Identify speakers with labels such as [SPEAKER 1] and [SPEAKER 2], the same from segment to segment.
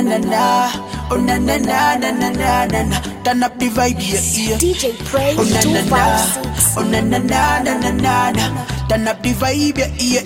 [SPEAKER 1] na na, oh na na na na na na na. Turn up the vibe, yeah.
[SPEAKER 2] DJ Praise 256.
[SPEAKER 1] Oh na na na na na na na. Turn up the vibe, yeah.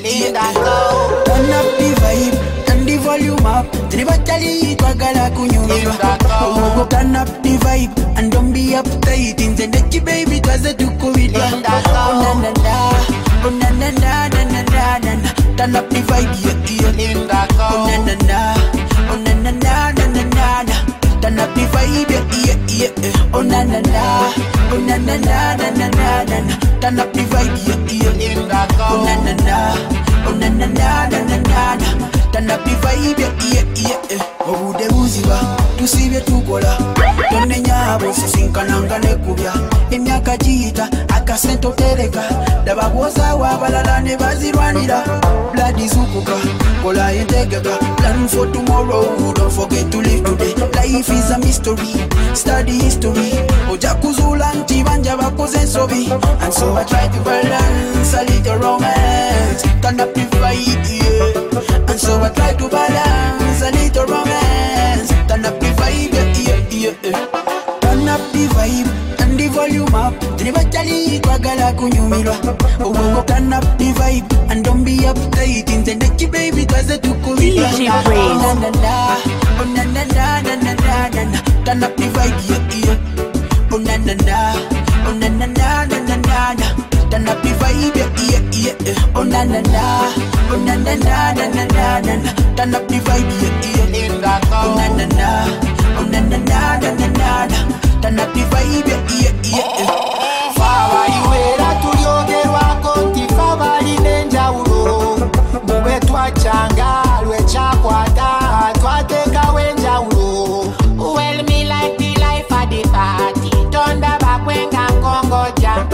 [SPEAKER 1] Turn up the vibe, turn the volume up. Tribatali twagala kunyumira. Oh, turn up the vibe and don't be uptight. In the neck, baby, twaze tukubira. Oh na na na, oh na na na na na na na. Turn up the vibe, yeah. Oh na na na, oh na na na na na na. Turn up the vibe, yeah. Oh na na na, oh na na na na na na. Turn up the vibe, yeah. Oh na na na, oh na na na na na na. Turn up the vibe, yeah. Oh de uziba, tusibye tukola. Tone nyabo sisinkananga nekubya. Emyaka jita akasento tereka. Dabagoza wabalala ne bazirwanira. Blood is ukuka, kola yentegeka. Plan for tomorrow, don't forget to live today. Life is a mystery, study history. Ojakuzula ntibanja bakoze sobi. And so I try to balance a little romance. Turn up the vibe, yeah. And so I try to balance a little romance. Turn up the vibe, yeah. Turn up the vibe, turn the volume up. Tribatali twagala kunyumirwa. Oh, turn up the vibe and don't be uptight. In the neck, baby, twaze tukubira.
[SPEAKER 2] DJ Praise.
[SPEAKER 1] Oh na na na, oh na na na na na na na. Turn up the vibe, yeah. Oh na na na, oh na na na na na na. Turn up the vibe, yeah. Oh na na na, oh na na na na na na. Turn up the vibe, yeah. Oh na na na, oh na na na na na. Turn up the vibe, yeah.
[SPEAKER 3] Fava iwera tulyogerwa konti fava linenja ulo. Mube twachanga lwe chakwata twateka wenja ulo.
[SPEAKER 4] Well, me like the life of the party. Tonda bakwenga kongoja.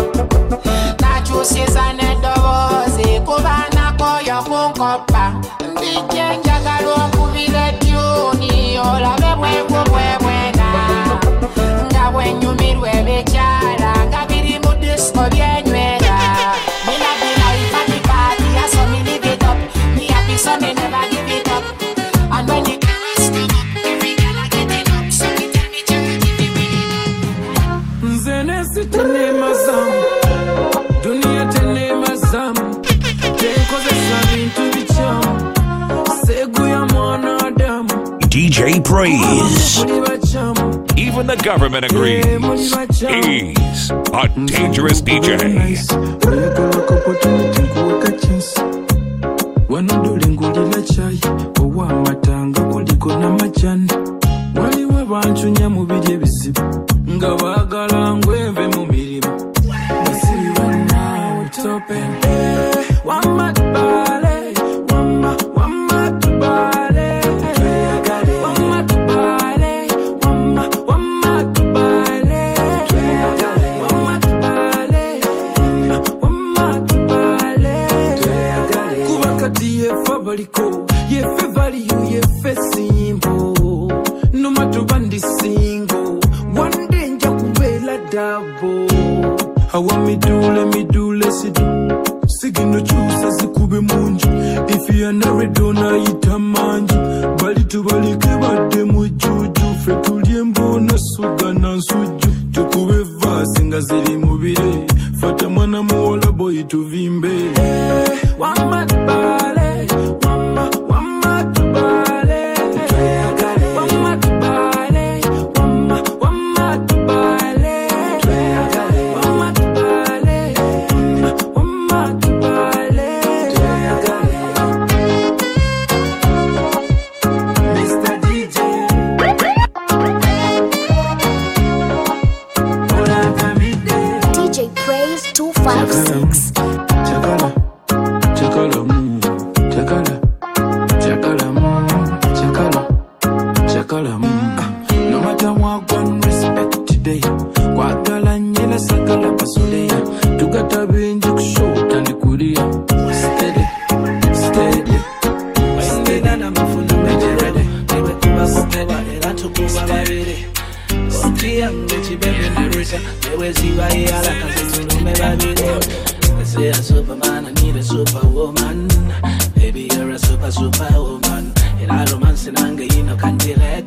[SPEAKER 4] Na chusiza nedovoze kubana koyo kunkopa. Ndijenja galo kubile tuni olabe bwebwena. Ngawe nyumirwe bechara ngabiri mu disco byenywera. Me like the life of the party, I saw me live it up. Me happy so me never give it up. And when the girls come up, every girl I get it up. So me tell me charge if you really know.
[SPEAKER 5] Nzene sitene mazamu, dunia tene mazamu. Tenkoze sabintu bichamu, segu ya mwanadamu.
[SPEAKER 6] DJ Praise. Even the government agrees. He's a dangerous DJ.
[SPEAKER 5] Wanudulingulila chai owa matanga kuliko na majani. Waliwe banchunya mu bidye bizibu nga baagala ngweve mu mirimu. Basiriwe nawe tope wamatubale wamatubale yefe value yefe simple no matter bandi single one day nja kubela double hawa midule sidu sigino choose zikube munju if you are not dona itamanju bali tubalike bade mujuju fetulie mbona suga na nsuju tukube vasi nga ziri mubire fata mwana muola boy tuvimbe wamatbale Say a superman, I need a superwoman. Baby, you're a superwoman. In a romance in anger, you know, can't delay.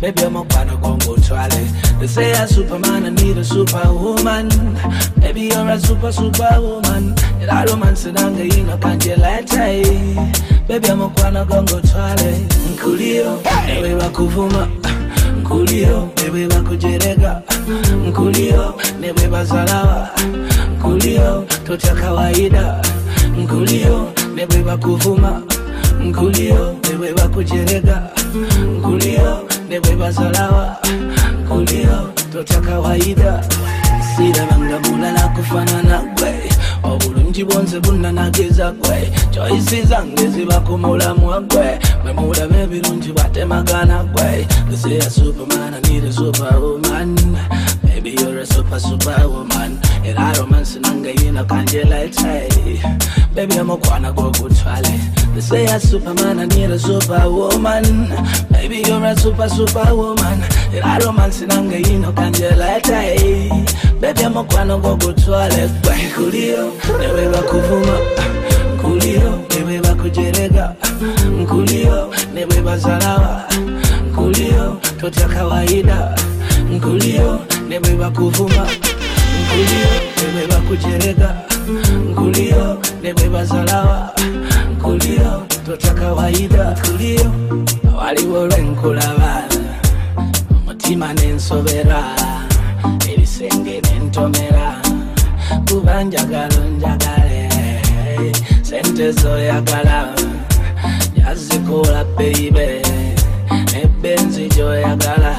[SPEAKER 5] Baby, I'm a wanna go twale. They say a superman, I need a superwoman. Baby, you're a superwoman. And I romance and anger, you know, can't you like baby, I'm a wanna go twale. Nkulio, newe wakuvuma. Nkulio, newe wakujerega. Nkulio, newe bazalawa. Nkulio, tocha kawaida. Nkulio, newe wakuvuma. Nkulio, newe wakujerega. Nkulio, newe bazalawa. Nkulio, tocha kawaida. Sira banga mulala kufanana gwe. Obulungi bwonse bunanageza gwe. Choice zange ziba ku mulamu gwe. Mwe mulabe ebirungi batemagana gwe. They say a superman, I need a superwoman. Baby, you're a superwoman. And I romance nanga yina kanjela chai. Baby, I'm a kwana go kutwale. They say a superman, I need a superwoman. Baby, you're a superwoman. And I romance nanga yina kanjela chai. Baby, I'm a kwana go kutwale. Nkulio, newe wakuvuma. Nkulio, newe wakujerega. Nkulio, newe bazalawa. Nkulio, tocha kawaida. Nkulio, newe wakuvuma. Nkulio, newe wakujerega. Nkulio, newe bazalawa. Nkulio, tocha kawaida. Nkulio, waliwo lwenkulaba. Mutima nensobera. Ebisenge nentomera. Kubanjagalo njagale. Sente zoyagala. Yazikola baby. Ebenzi joyagala.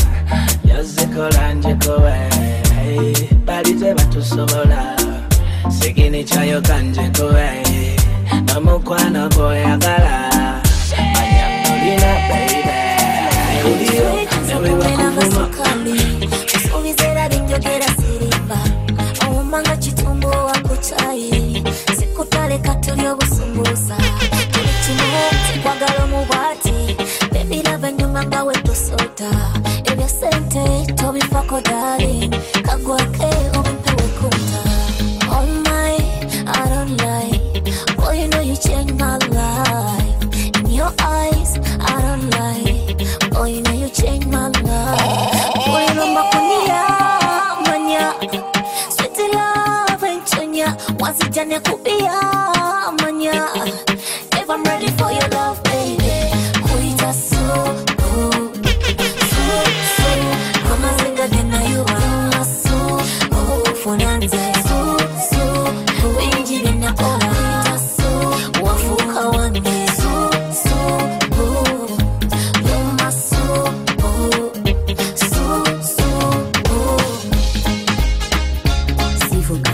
[SPEAKER 5] Yazikola njekowe. Balize batusobola. Sigini chayo kanjekowe. Namukwana goyagala. Manyamulina baby. Nkulio, newe wakuvuma.
[SPEAKER 2] Usuvizera binjogera sirimba. Omanga chitumbo wako chai. Sikutale katulio busumbusa. Kulichimo, kwagalo mubati. Baby love nyuma ngawe tosota. Ebya sente, tobi fako darling. Kagwake, obimpewe kumta. Oh my, I don't lie. Boy, you know you changed my life. In your eyes, I don't lie. Boy, you know you changed my life. Boy, you know makunia, manya. Sweet love and chunya. Once it's done, you could be manya. If I'm ready for your love, baby. Kuita so, Mama zinga dena you are so, funanze so, winji dena kuita so, wafuka wange so, yuma so, sifuka.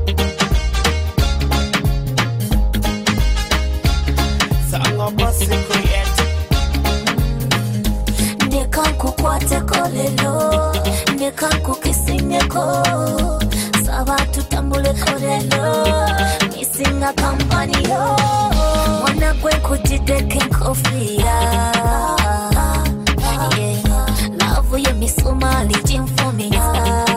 [SPEAKER 2] Nekukwate kolelo, nekukisingeko, sabatu tambule kolelo, misinga kampani yo, wana kwe kutideke nkofia, love ye misumali jimfumia,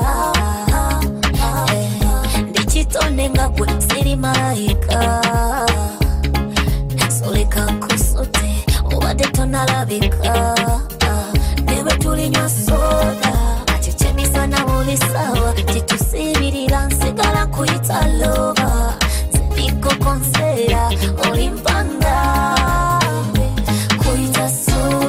[SPEAKER 2] ndichitone nga kwe siri malaika, soleka kusote, obade tonalabika. Tulinywa soda achechemisa na ulisawa titusibirira nsigala kuyita lova zipiko konsera olimpanga kuyita so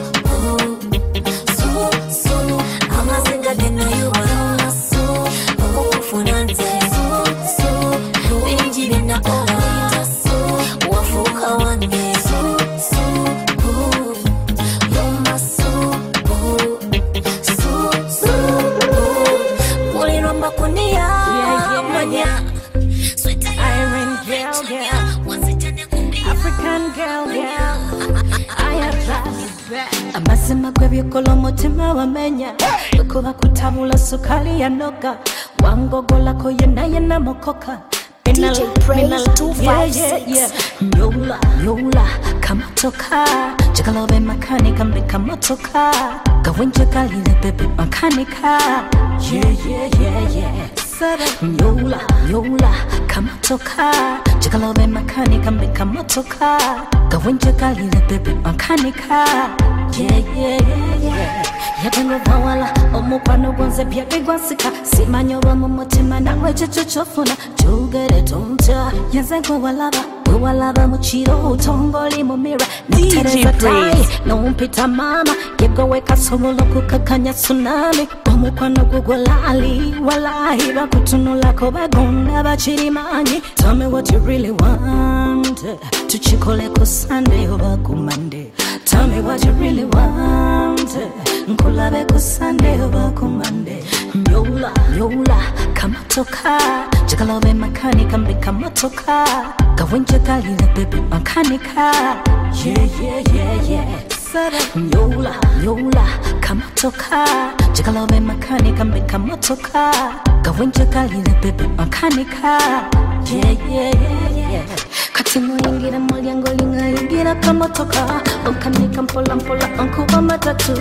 [SPEAKER 2] amazinga dena yuwa so okufunanze so winji dena kuyita so wafuka wange so amazima gwebikola mutima wamenya ukuba kutabula sukali ya noga wangogolako yena mokoka
[SPEAKER 7] DJ Praise 256
[SPEAKER 2] Nyola kama toka Chakalobe makanika mbeka motoka Gawenje kalile bebe makanika Yeah Sara Nyola kama toka Chakalobe makanika mbeka motoka Gawenje kalile bebe makanika Yeah yatengo bawala omukwano gwanze byagegwasika simanyoba mu mutima nawe kyekyokyofuna kyogere tontya yenze nkowalaba mu kiro otongoli mu mira
[SPEAKER 8] DJ Praise
[SPEAKER 2] nompita mama yegowe kasobola okukakanya tsunami omukwano gugwolali walahi bakutunulako bagonda bakirimanyi. Tell me what you really want tuchikoleko Sunday oba ku Monday. Tell me what you really want nkulabeko Sunday oba ku Monday. Yola kamatoka jikalobe makanika mbika motoka kawenje kalile baby makanika yeah Yola kamatoka jikalobe makanika mbika motoka kawenje kalile baby makanika yeah kati muingira mulyango lingaingira kamotoka makanika mpola ankuba matatu.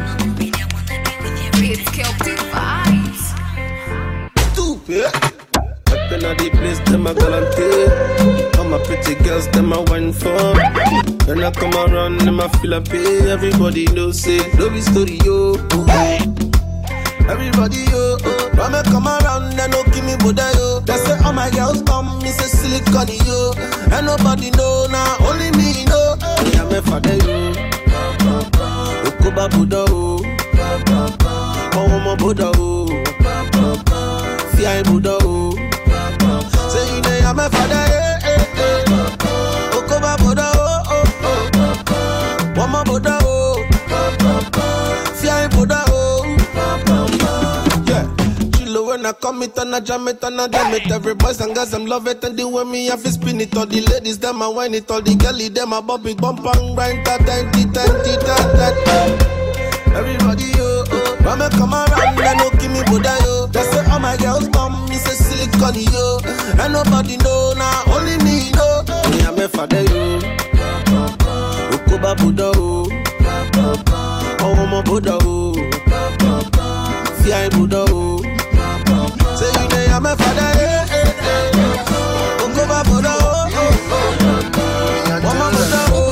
[SPEAKER 9] It's Celtic vibes.
[SPEAKER 5] Stupid. Up in the place, them a galante. All my pretty girls, them a wine for. When I come around, them a feel a pay. Everybody knows it. Love is story, yo. Everybody, yo. When I come around, they don't give me Buddha, yo. They say, all my girls come, me say silicone, yo. And nobody know, now only me know. Me and my father, yo. Okuba Buddha, yo. Oh, my Buddha, oh. Fear Buddha, oh. Say you know I'm my father, Okuba Buddha, oh. One more Buddha, oh. Fear Buddha, oh. Yeah. Chilo when I come it and I jam it and I damn it. Every boys and girls, them love it and they want me have to spin it. All the ladies, them I whine it. All the girlies, them I bop it, bump and grind, ta. Everybody, yo, when I come around, they don't give me Buddha, yo. They say, all my girls come, me say silicone, yo. And nobody know, now only me know. Me and my father, yo. Okuba Buddha, oh. Oh, my Buddha, oh. Fear Buddha, oh. Say you know I'm my father, Okuba Buddha, oh. Oh, my Buddha, oh.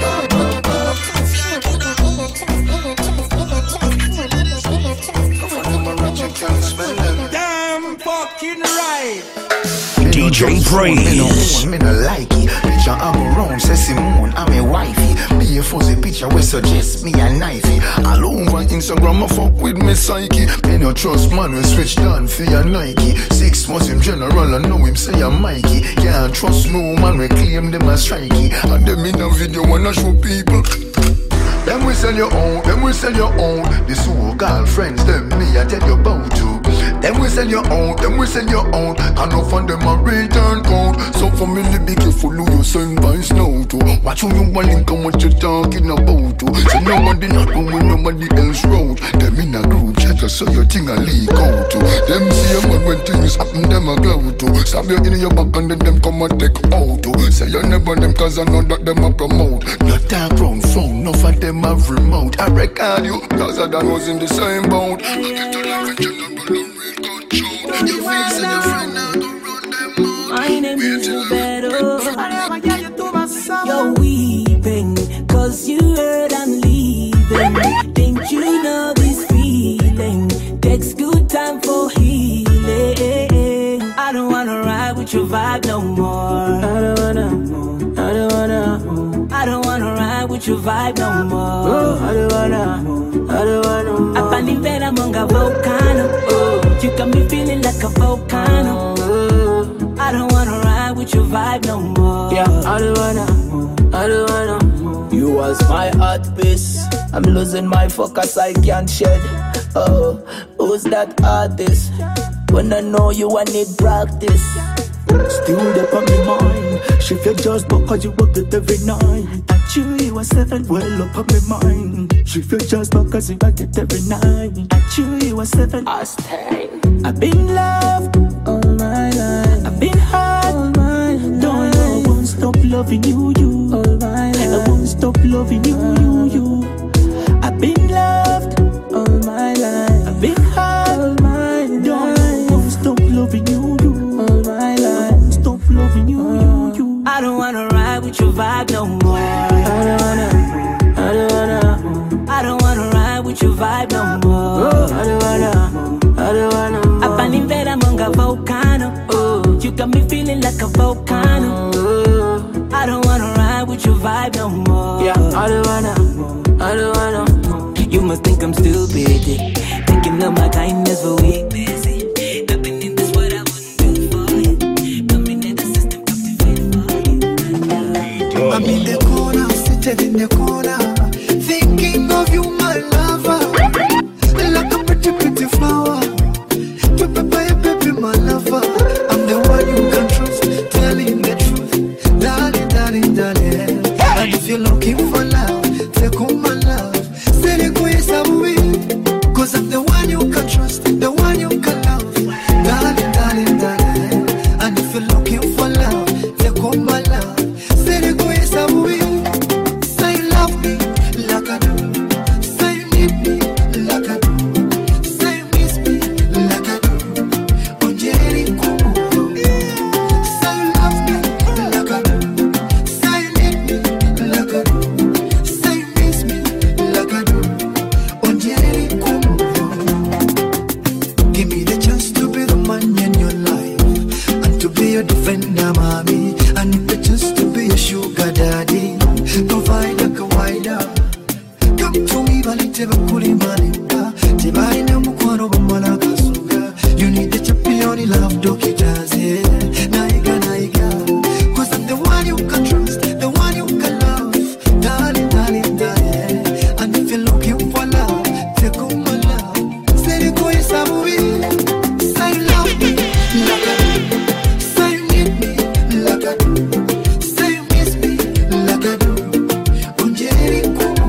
[SPEAKER 3] Damn fucking right.
[SPEAKER 6] DJ Praise.
[SPEAKER 3] Me no like it. Picture I'm around, say Simone, I'm a wifey. Me a fuzzy picture we suggest me a knifey. All over Instagram I fuck with me psyche. Me no trust man we switch down for your Nike. 6 months him general I know him say I'm Mikey. Can't trust no man we claim them as strikey. And them in a video wanna show people. Them we sell your own, them we sell your own. The so-called friends, them me I tell you about to. Them we sell your own, them we sell your own. And no fund them a return code. So family be careful who you send by snow to. Watch who you want link and what you talking about to. So nobody not going nobody else road. Them in a group chat so your thing a leak out to. Them see a man when things happen them a glow to. Stab you in your back and then them come and take out to. Say you never them cause I know that them a promote. Not that ground phone, no for them a remote. I record you cause I done was in the same boat. I get to the region and go real control. Your face and your friend now go run them out.
[SPEAKER 1] My name is Roberto. You're weeping cause you heard I'm leaving. Think you know this feeling takes good time for healing. I don't wanna ride with your vibe no more. I don't wanna ride with your vibe no more. I don't wanna. Up and in bed among a volcano. You got me feeling like a volcano. I don't wanna ride with your vibe no more. Yeah, I don't wanna. You was my heart piece. I'm losing my focus, I can't shed. Oh, who's that artist? When I know you, I need practice.
[SPEAKER 10] Still up on my mind. She feel just because you work it every night. Actually, you was 7 well up on my mind. She feel just because you work it every night. Actually, you was 7. I've been loved all my life. I've been hurt all my life. Don't know, I won't stop loving you, you. All my life. I won't stop loving you, you. I've been loved all my life. I've been hurt all my life. Don't know, I won't stop loving you, you. All my life. I won't stop loving you, you.
[SPEAKER 1] I don't wanna ride with your vibe no more. I don't wanna ride with your vibe
[SPEAKER 5] kind of. I don't wanna ride with your vibe no more. Yeah, I don't wanna. You must think I'm stupid, thinking of my kindness for weakness. Nothing in this world I wouldn't do for you. Coming in the system, captivated for you.
[SPEAKER 11] I'm in the corner, seated in the corner, thinking of you, my lover. Like a pretty, pretty flower. Baby, my lover. I'm the one you can trust, telling the truth. Darling, darling, darling. And if you're looking for love, take home my love. Say the way away. Cause I'm the one you can trust, the one you can love. Darling, darling, darling. And if you're looking for love, take home my love. Say the way away. Say you love me like I do. Say you need me like I do. Say you miss me like I do. Oh, Jerry, come on. Say you love me like I do. Say you need me like I do. Say you miss me like I do. Oh, Jerry, come on. Give me the chance to be the man in your life and to be your defender, mommy. And the chance to be a sugar daddy. Provide a kawaida. Come to me, balite bakuli malimba. Tibaina mukwano bamala kasuga. You need the champion, love doki jaze. Naiga, naiga. Cause I'm the one you can trust, the one you can love. Darling, darling, darling. And if you're looking for love, take home my love. Say the go is a movie. Say you love me like I do. Say you need me like I do. Say you miss me like I do. Unjeri kumu.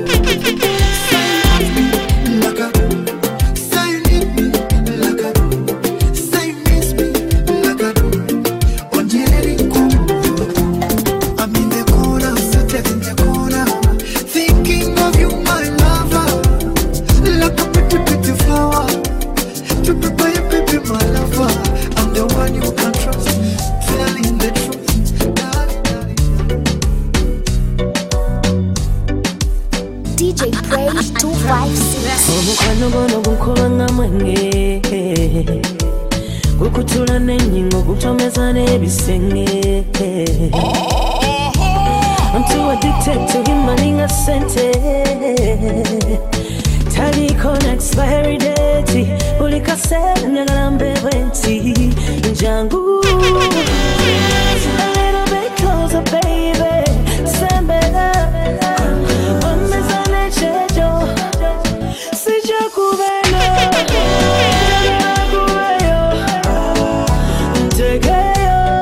[SPEAKER 11] Say you love me like I do. Say you need me like I do. Say you miss me like I do. Unjeri kumu. I'm in the corner, seated in the corner, thinking of you, my lover. Like a pretty, pretty flower. To prepare your baby, my lover. I'm the one you can trust, telling the truth. Darling, darling.
[SPEAKER 7] DJ Praise 256.
[SPEAKER 5] Omukwano gono gunkubanga mwenge gukutula n'ennyingo gutomeza n'ebisenge. I'm too addicted to him maninga sente. Taliko n'expiry date buli kaseera njagala mbewe nti njangu. A little bit closer baby, sembera omeza n'ekyejo sijja kubeera njagala kubeyo ntegeyo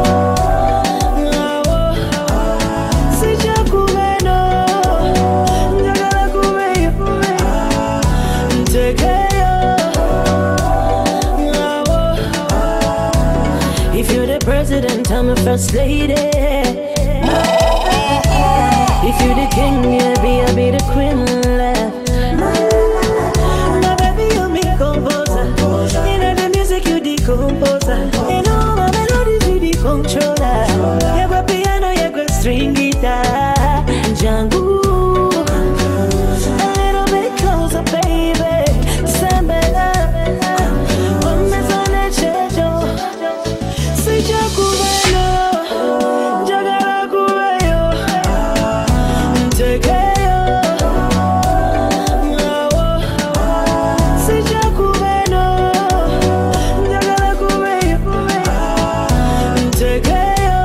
[SPEAKER 5] ngawo sijja kubeera njagala kubeyo ntegeyo ngawo. If you're the president, I'm a first lady. If you're the king, yeah, I'll be the queen. My baby, you me composer. You know the music, you the composer. You know my melodies, you the controller. You go piano, you go string guitar. Django. A little bit closer, baby. Sambela. Omeza n'ekyejo. Sijja kubeyo. Njagala kubeyo. Ntegeyo. Ngawo. Sijja kubeyo. Njagala kubeyo. Ntegeyo.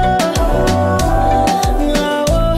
[SPEAKER 5] Ngawo.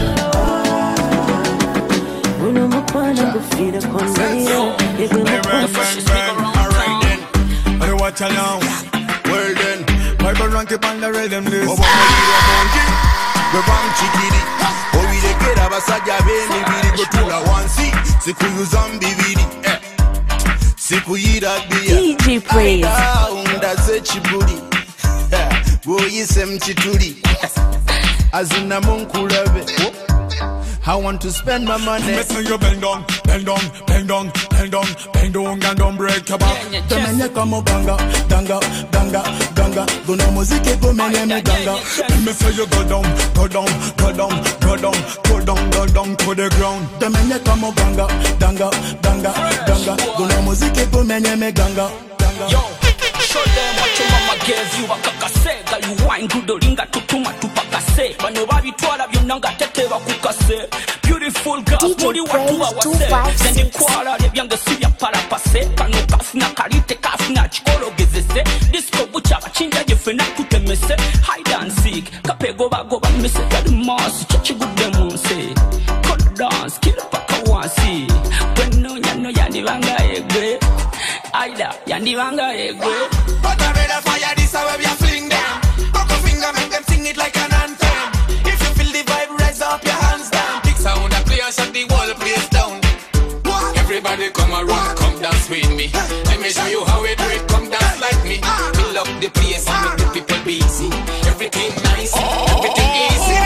[SPEAKER 5] Guno mukwano gufiira konnayo.
[SPEAKER 3] Alright then, I don't watch along. Well then, Bible rank up on the rhythm list. We bang chikiri, we de kera basajja bene biri gotula wansi, sikuyuza mbibiri, sikuyira bia.
[SPEAKER 8] DJ Praise.
[SPEAKER 3] Ndaze chibuli, boyise mchituli, azina munkulabe. I want to spend my money.
[SPEAKER 12] Listen, you bend down, bend down, bend down, bend down, bend down, and don't break your back.
[SPEAKER 3] The men come up, ganga, ganga, ganga, ganga. Do no music, go men me ganga.
[SPEAKER 12] Let me say you go down, go down, go down, go down, go down, go down to the ground.
[SPEAKER 3] The men come up, ganga, ganga, ganga, ganga. Do no music, go men me ganga.
[SPEAKER 12] Yo,
[SPEAKER 13] show them what your mama gave you. Bakakase, girl you wine good olinga tutuma tupakase. Bano babitwala byonanga tete bakukase. Beautiful girl, muri watu wawase. Zendi kwala lebyange sibya para pase. Kano kafuna kalite kafuna chikolo gezese. Disco bucha bachinja jefena kutemese. Hide and seek, kapego bagoba mese. Kadi mas, chachi gude monse. Cold dance, kila paka wansi. Weno nyano yani vanga egwe. Aida, yandi vanga egwe.
[SPEAKER 14] But I read a fire, this how we fling them. Cock a finger, make them sing it like an anthem. If you feel the vibe, raise up your hands down. Big sound, a clear, shut the whole place down. Everybody come around, come dance with me. Let me show you how we do it, come dance like me. Fill up the place and make the people busy. Everything nice, everything easy.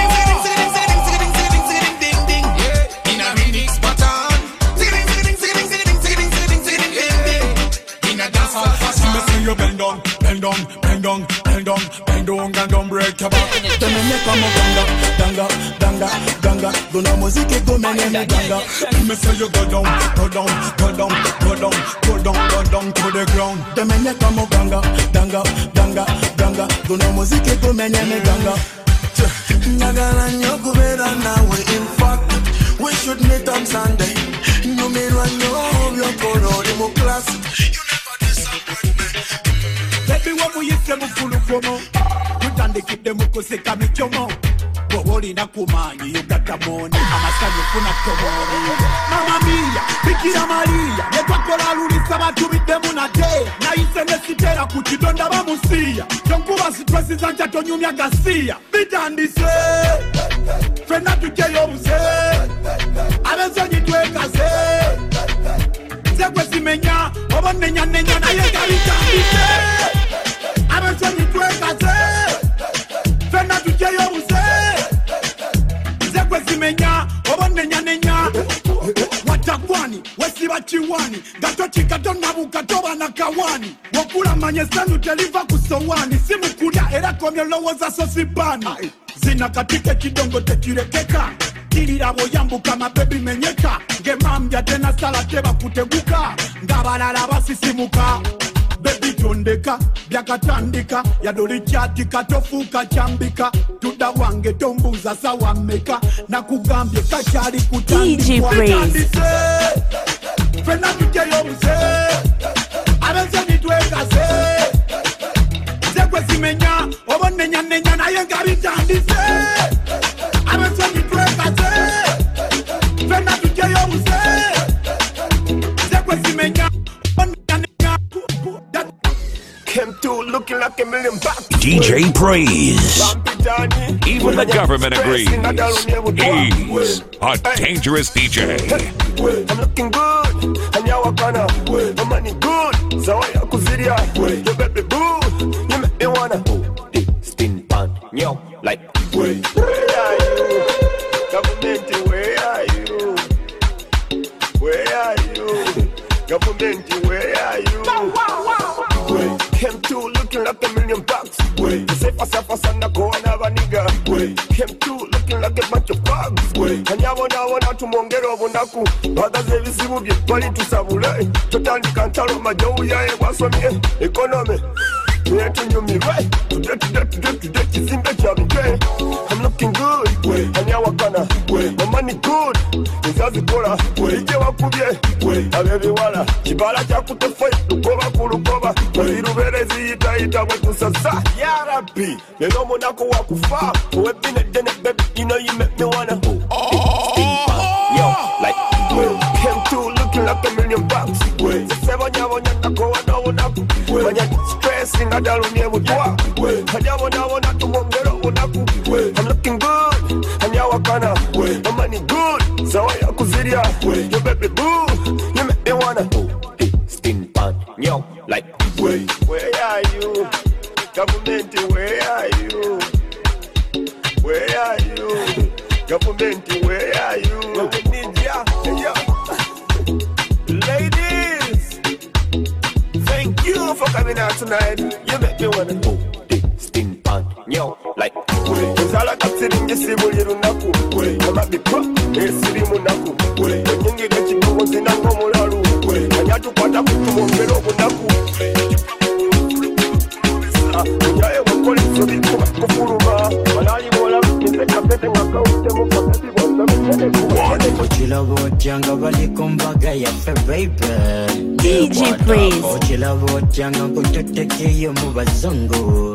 [SPEAKER 14] In a mix pattern. In a dance hall fashion.
[SPEAKER 12] Me see you bend down, bend down, bend down, bend down, bend down, and don't break your back.
[SPEAKER 1] Temene como ganga, ganga, ganga, ganga. Dona musique go menene ganga.
[SPEAKER 12] Me say you go down, go down, go down, go down, go down, go down to the ground.
[SPEAKER 1] Temene como ganga, ganga, ganga, ganga. Dona musique go menene ganga.
[SPEAKER 14] Nagala nyokubera nawe. In fact, we should meet on Sunday. No me run your color in my class.
[SPEAKER 5] Baby, what will you say, Mufulu Promo? You done the keep them Mukose Kamichomo. But what in a Kumani, you got the money. I'm a son of Punatomoni. Mamma mia, Bikira Maria. Let what Coralu is about to meet them on a day. Now you send a Sitera Kuchidonda Bamusia. Don't go as President Antonio Garcia. Be done this way. Friend, not to tell you, say. I'm a son to a case. Zekwesi menya, oba nenya nenya na ye garita ite. Abenso ni tueka se, fena tuche yo use. Zekwesi menya, oba nenya nenya. Watakwani, wesi bachiwani, gato chikato nabuka toba na kawani. Wakula manyesanu teliva kusowani, simu kuda era komyo lowo za sosibani. Zina katike kidongo tekirekeka. Kirabo yambuka mabebi menyeka. Ngemambya tena sala teba kuteguka. Ngabalala basisimuka. Baby tondeka, byakatandika. Yadoli chatika tofuka chambika. Tuda wange tombuza sawa meka. Na kugambye kachari kutandika.
[SPEAKER 8] DJ Praise.
[SPEAKER 5] Fena tuke yo mse. Abense nitweka se. Zekwe simenya. Obo nenya nenya na yengari tandise. Abense nitweka se. Fena tuke yo mse. Zekwe simenya.
[SPEAKER 14] Came through looking like $1 million.
[SPEAKER 6] DJ Praise. Even the government agrees. He's a dangerous DJ.
[SPEAKER 14] I'm looking good, and you are gonna. My money good, so I akuziria. You baby boo, you make me wanna. Spin pan, yo, like. Where are you? Government, where are you? Where are you? Government, where are you? Came through looking like $1 million. Say fasa na go another nigga. Came through looking like a bunch of bugs. And ya wana tumongero bunaku. Bada zevi sibu bye bali tusabule. Totandi kantalo majowu ya wasomye. Economy. Today kizinga chabike. I'm looking good. And ya wakana. My money good. Nzazi kola. Ije wakubye. Abebi wala. Kibala chakute fight. Lukoba kulukoba. Irubelezi ita wetusasa. Ya Rabbi. Lelo monako wakufa. Wepine dene baby. You know you make me wanna. Yo, like. Came through looking like $1 million. Sesebanya nako wanaku. Banya stressing adalumye butwa. Wana tumongero bunaku. I'm looking good. And ya wakana. My money good. So I akuziria. Yo baby boo. You make me wanna. Spin pan. Yo, like. Where are you? Government, where are you? Where are you? Government, where are you? Ladies, thank you for coming out tonight. You make me wanna go. Spin pan, yo, like. Zala kapsiri ngisibu lirunaku. Kama bipro, esiri munaku. Nyingi kachiku zina ngomularu. Kanyatu kwata kutumongero bunaku.
[SPEAKER 15] Ochila bojanga bali kumbaga ya fe baby.
[SPEAKER 8] DJ Praise.
[SPEAKER 15] Ochila bojanga kututeke yo mu bazungu.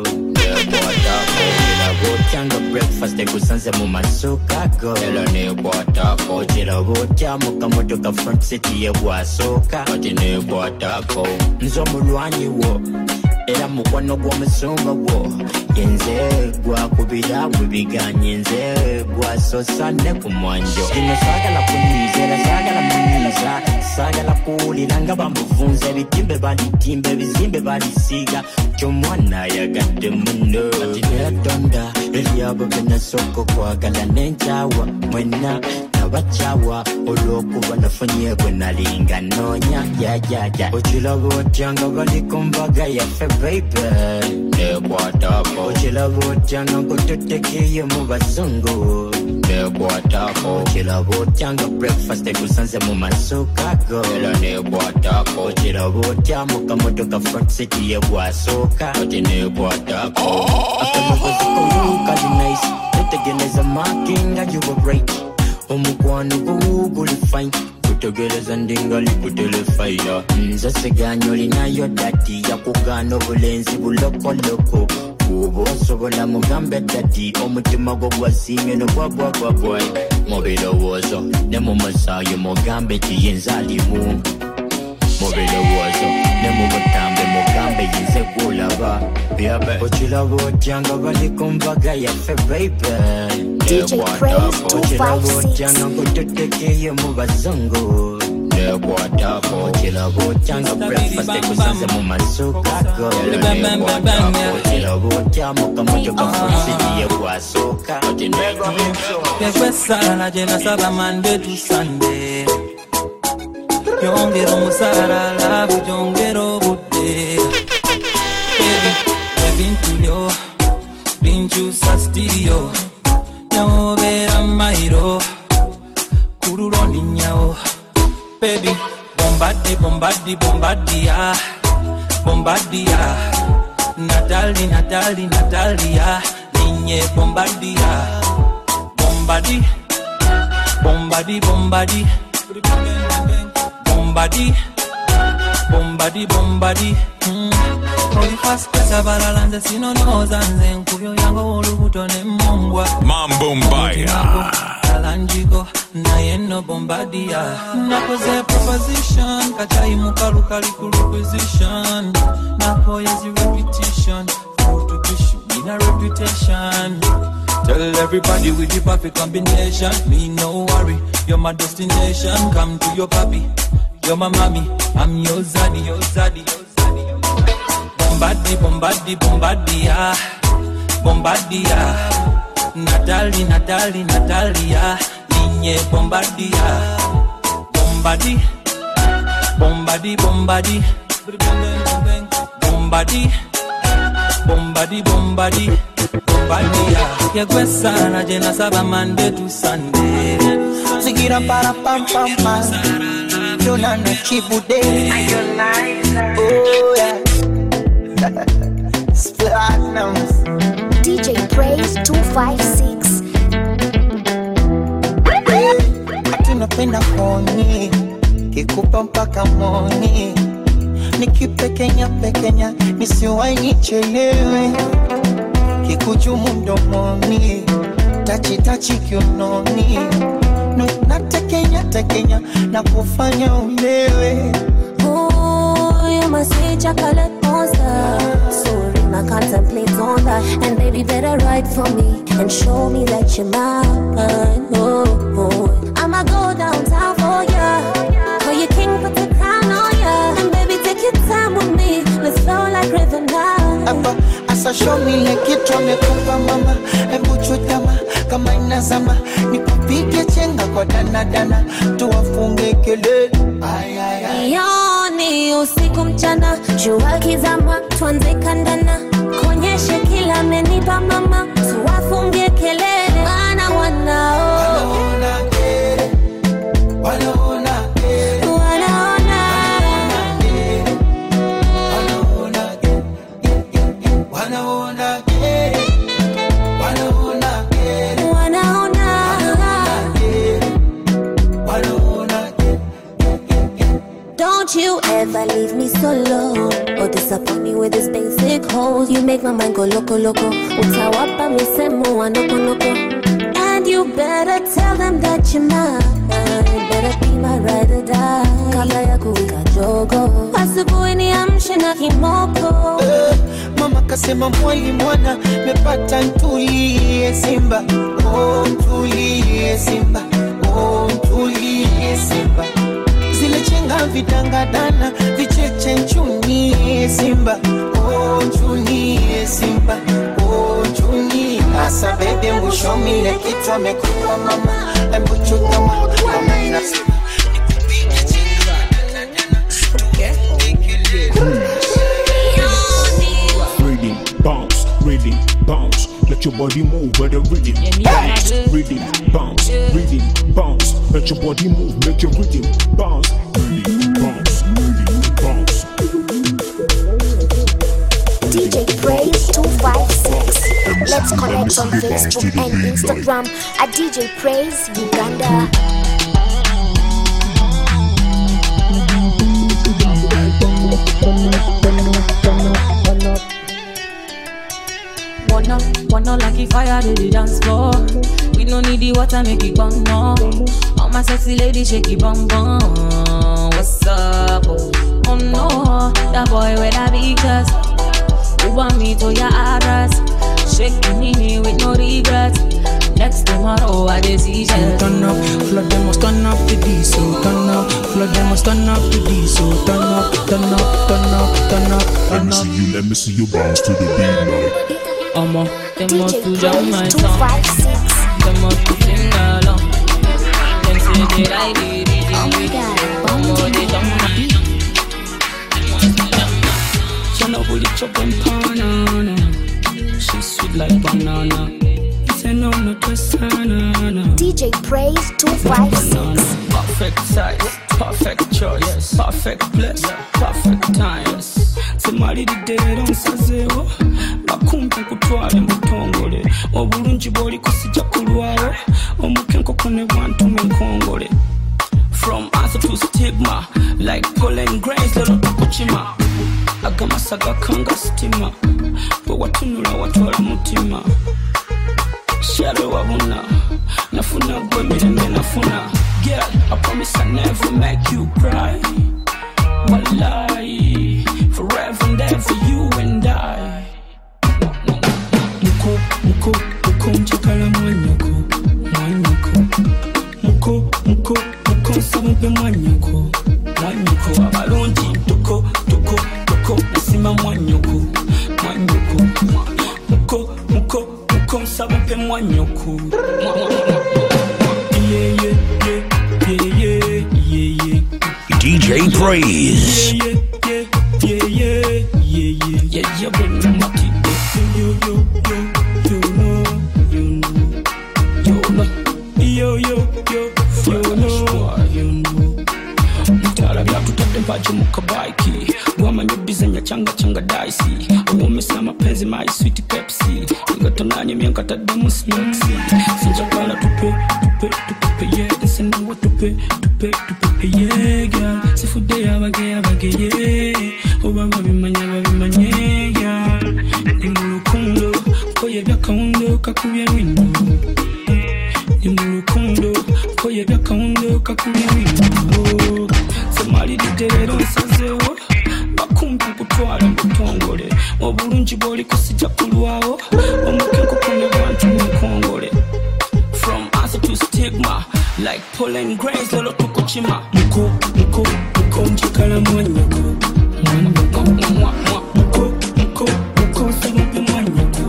[SPEAKER 15] Ochila breakfast ekusanze mu masuka go. Elo ne kwatako. Ochila bojanga mukamotoka front city ye bwasoka. Oti ne kwatako. Nzo mulwanyi wo. Era mukwano gw'omusumba gwo. Yenze gwakubira bubiganye nze gwasosa ne ku mwanjo. Ino sagala kunyiza, sagala munyiza, sagala kuwulira nga bamuvunza ebitimbe balitimba ebizimbe balisiga ky'omwana yagadde muno. Ati neyatonda eri abo benasooka okwagala n'enkyawa mwenna nabakyawa olw'okuba nafunye bwe nalinga noonya jajaja. Okiraba otya nga bali ku mbaga yaffe baby nekwatako. Okiraba otya nga nkututekeyo mu bazungu nekwatako. Okiraba otya nga breakfast ekusanze mu masuka go. Era nekwatako. Okiraba otya mu kamotoka front city ye bwasooka. Oti nekwatako. Akamugozi koluka li nice netegereza marking you were great. Omukwano guli fine kutegereza ndingali kutelefaya. Nze seganya olinayo dati yakugana obulenzi bulokoloko. Kuba osobola mugambe dati omutima gwo gwazimye nogwagwagwagwa. Mu birowoozo ne mu musaayi mugambe kiyinza alimu. Mu birowoozo ne mu butambe mugambe yinze gulaba. Ochilaba otya nga bali ku mbaga yaffe baby.
[SPEAKER 7] DJ Praise 256.
[SPEAKER 15] Ochilaba otya nga nkututekeyo mu bazungu nekwatako. Ochilaba otya nga breakfast ekusanze mu masuka go. Nekwatako. Ochilaba otya mu kamotoka front ye bwasooka. Oti
[SPEAKER 16] nekwesala gye nasaba Monday to Sunday. Yongera omusala labu gyongera obudde. Ebintu byo binkyusa stereo. Nyawobera mairo kurulo ninyawo. Baby bombadi bombadi bombadia bombadia. Natali Natali Natalia ninye bombadia. Bombadi bombadi bombadi bombadi bombadi bombadi. Oli fast pesa balalanze sinonoza nze nkubyo yango olubuto ne mongwa.
[SPEAKER 6] Mambo Mbaya
[SPEAKER 16] Alanjigo naye no bombadia. Nakoze proposition katayi mukalukali ku requisition. Napo is repetition to push in a reputation. Tell everybody with the perfect combination. Me no worry, you're my destination. Come to your papi, you're my mommy, I'm your zaddy, your zaddy. Bombadi, bombadi, bombadia, bombadia. Natali, Natali, Natalia, linye bombadia. Bombadi, bombadi, bombadi, bombadi, bombadi, bombadi, bombadia. Yegwesana jena saba Monday to Sunday.
[SPEAKER 1] Sigira para pam pam pam. Yona na chibude. Oh yeah. Platinums.
[SPEAKER 7] DJ Praise 256.
[SPEAKER 1] Atunapenda koni kikupa mpaka moni. Nikipekenya pekenya nisiwai nichelewe. Kikuchumu mdomoni tachi tachi kiunoni. Natekenya tekenya na kufanya ulewe.
[SPEAKER 2] Oh, you must say chocolate monster. Sorry, I contemplate on that. And baby, better write for me and show me that you're mine. Oh, I'ma go downtown for ya. Call you king, put the crown on ya. And baby, take your time with me. Let's flow like river now.
[SPEAKER 1] Abba, asa show me like it on me kupa mama. Ebu chutama kama inazama. Nikupige chenga kwa dana dana. Tuwafunge kelele. Ay ay ay.
[SPEAKER 2] Yoni usiku mchana, jua kizama, tuanze kandana. Konyeshe kila amenipa mama, tuwafunge kelele. Wana wanao
[SPEAKER 1] wanaona kere, wanaona kere,
[SPEAKER 2] wanaona
[SPEAKER 1] kere, wanaona kere, wanaona kere, wanaona kere,
[SPEAKER 2] wanaona Don't you ever leave me solo or disappoint me with this basic holes. You make my mind go loco loco. Utawapa misemo wa noko noko. And you better tell them that you're mine. Better be my ride or die. Kabla ya kuwika jogo asubuhi niamshe na kimoko.
[SPEAKER 17] Mama kasema mwali mwana mepata ntulie Simba. Oh ntulie Simba. Oh ntulie Simba. Zile chenga vidangadana vicheche nchunie Simba. Oh nchunie Simba. Oh nchunie. Asa bebe mbushomile kitu amekupa mama. Embuchuta mama inasi.
[SPEAKER 18] Reading, bounce, reading, bounce. Let your body move with the rhythm. Bounce, reading, bounce, reading, bounce. Let your body move, make your rhythm bounce. Reading, bounce, reading, bounce.
[SPEAKER 7] DJ Praise 256. Let's connect on Facebook and Instagram at DJ Praise Uganda.
[SPEAKER 19] Wanna like it fire to the dance floor. We don't need the water, make it burn more. All my sexy ladies shake it bum bum. What's up? Oh no, that boy with that big chest. Who want me to your address? Shaking me with no regrets. Next tomorrow I see you.
[SPEAKER 5] Turn up, flood them must turn up the diesel. Turn up, flood them must turn up the diesel. Turn up, turn up, turn up, turn up, turn up.
[SPEAKER 18] Let me see you bounce to the beat like.
[SPEAKER 19] Them must to jam my song. Them must to sing along. Them say they like it. They jam my
[SPEAKER 5] Chanabuli chop and banana. She's sweet like banana. No, no,
[SPEAKER 7] DJ Praise 256.
[SPEAKER 5] Perfect size, perfect choice, perfect place, perfect time. Semali di day don't sazeo. Bakumpe kutwale mutongole. Obulungi boli kusija kulwawo. Omukenko kone wantu menkongole. From answer to stigma, like pollen grains lolo tukuchima. Agama saga kanga stima. Bwe watunula watwala mutima. Shadow wabuna, nafuna gwe mirembe nafuna. Girl, I promise I never make you cry. Wallahi, forever and ever you and I. Muko, nchakala mwanyoko, muko, sabumpe mwanyoko, abalungi, tuko, nasima mwanyoko, muko, sabumpe mwanyoko.
[SPEAKER 6] DJ Praise.
[SPEAKER 5] Mukabaiki wama nyobiza nyachanga changa daisi uomesa mapenzi my sweet Pepsi ingatonanye miankata damu slexi sinjakala tupe yeah nsena wa tupe yeah girl sifude yabage yeah obaba bimanya girl nimulukundo koye byakaundo kakubye windo nimulukundo koye byakaundo kakubye windo Semali di terero nsazeo Bakumpe kutwala mutongole Obulungi boli kusija kulwawo Omukenko kone wantu mkongole From answer to stigma Like pollen grains lolo tukuchima Muko njikala mwanyako Muko sabumpe mwanyako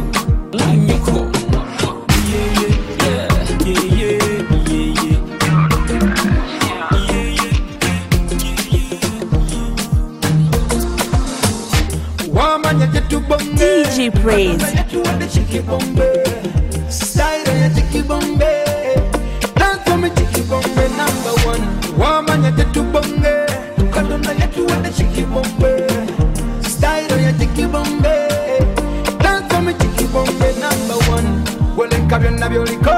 [SPEAKER 8] DJ Praise.
[SPEAKER 17] Style ya chiki bombe. Dance for me chiki bombe number one. Woman ya tetu bombe. Kadona ya tuwende chiki bombe. Style ya chiki bombe. Dance for me chiki bombe number one. Wole kabyon na bioliko.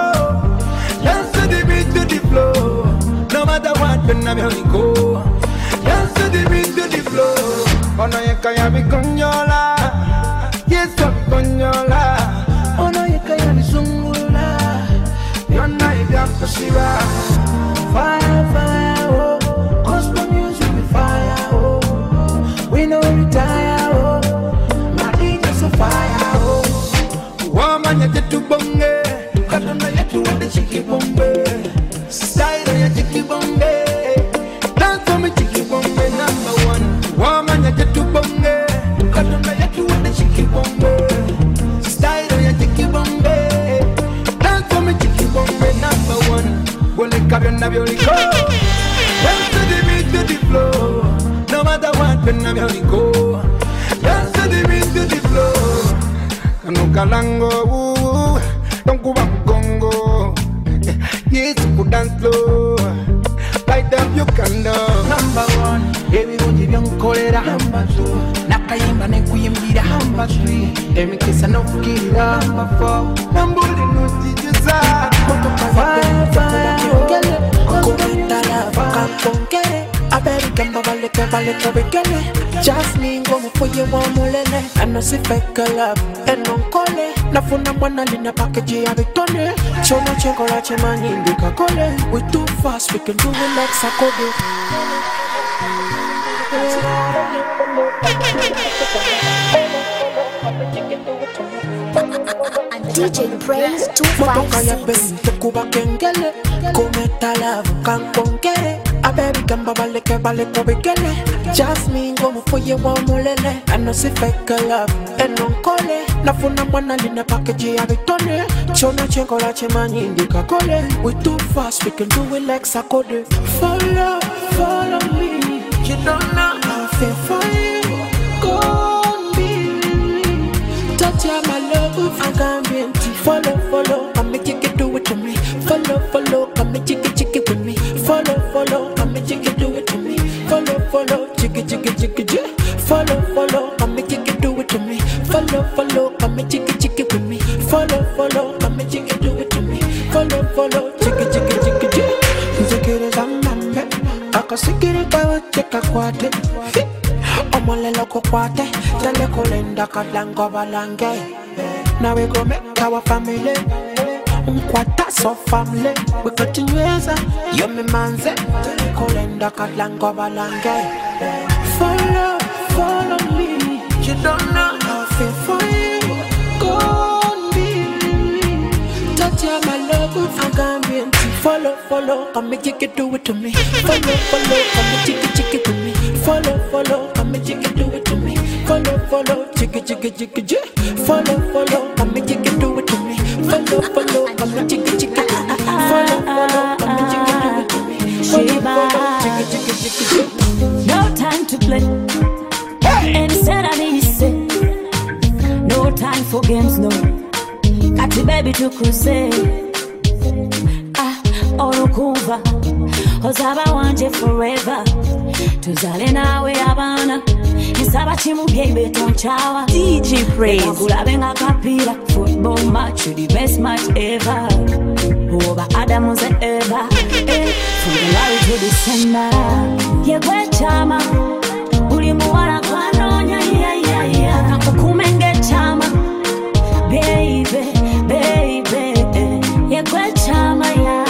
[SPEAKER 17] Dance to the beat to the flow. No matter what when na bioliko. Dance to the the beat to the flow. Oh no, you can't be conyola. Yes, I'm conyola. Oh no, you can't be sungula. You're not a damn Shiva. Fire, fire, oh. Gospel music with fire, oh. We know retire, oh. My DJ's a fire, oh. Woman, you get to bonge. Kaduna, you to want the chicky bombe. Style, you chicky bombe. Dance for me, chicky bombe, number one. Woman, you get to bonge. Kaduna, you to want the chicky bombe. Style, you chicky bombe. Dance for me, chicky bombe, number one. Wole kabina bioliko. Dance to the beat to the flow. No matter what, when I'm bioliko. Dance to the beat to the flow. Kanu kalango, don't go back Congo. Yes, put dance slow. Light up your candle. Number one, everyone you young cholera. Number two, Nakayimba ne kuyimbira. Number three, Emi kisa no kira. Number four, Nambuli no tijuza. Fire, fire, kometa la vaka konkere. Aberi kamba vale kebekele. Jasmine go for you one mulele. I know si fake love and non cole. Nafuna mwana lina package ya bitone. Chona chekola chemani indika kole. We too fast, we can do it like Sakode.
[SPEAKER 7] DJ Praise 256.
[SPEAKER 1] Kuba kengele, kometa love kan konkere. Aberi kamba vale kebekele. Jasmine go for you one mulele. I know si fake love and non cole. Nafuna mwana lina package ya bitone. Chona chekola chemani indika kole. We too fast, we can do it like Sakode. Follow me. You don't know how I feel for you. Go on, be with me. Touch my love, I can't be empty. Follow, come make you do it to me. Follow, come make you with me. Follow, come make you do it to me. Follow, jiggy. Follow, come make you do it to me. Follow, come make you with me. Follow, come make you do it to me. Follow, jiggy. Zikiri zamambe, akasikiri kawe cheka kwate. Omole loko kwate, tele kolenda kalango balange. Now we go make our family. Unkwata so family. We continueza, yo me manze. Tele kolenda kalango balange. Follow me. You don't know how I feel for you. Go on, be with me. Touch my love, I can't be empty. Follow, come make you do it to me. Follow, come make you with me. Follow, come make you do it to me. Follow, jiggy. Follow, come make you do it to me. Follow, come make you with me. Follow, come make you do it to me. Follow, jiggy.
[SPEAKER 19] No time to play. Instead I listen. No time for games, no. Got the baby to crusade. Orukuva Ozaba wanje forever Tuzale nawe abana Nisaba chimu gebe tonchawa
[SPEAKER 8] DJ Praise
[SPEAKER 19] Kulabe nga kapira Football match, the best match ever Uoba Adamu ze Eva From January to December Yegwe chama Ulimuwala kwa nonya Nakukumenge chama Baby Yegwe chama ya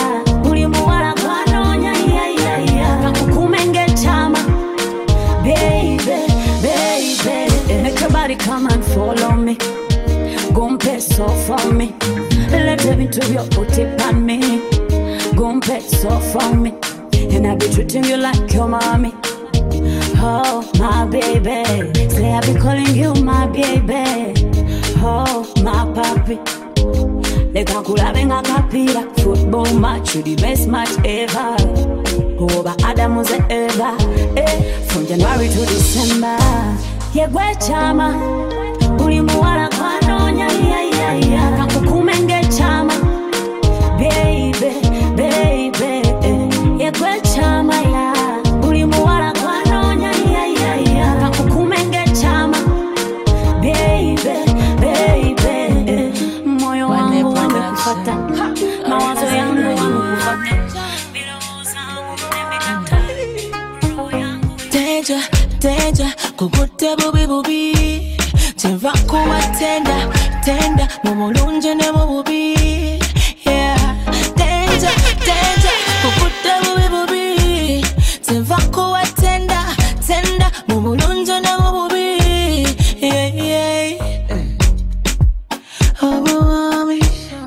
[SPEAKER 19] come and follow me. Gompe so for me. Let me to your put it on me. Gompe so for me. And I be treating you like your mommy. Oh, my baby. Say I be calling you my baby. Oh, my papi. Leka kulabenga kapira. Football match, the best match ever. Over Adamu ze Eva. From January to December. Yegwe chama ulimuwala kwa nonya Nakukumenge chama Baby Yegwe chama ya ulimuwala kwa nonya Nakukumenge chama Baby Moyo wangu wamekufata Mawazo yangu wamekufata danger, danger, kukute bubi bubi. Cheva kuwa tender, tender, mumulunje ne mububi. Yeah, danger, danger, kukute bubi bubi. Cheva kuwa tender, tender, mumulunje ne mububi. Yeah, yeah. Abuami,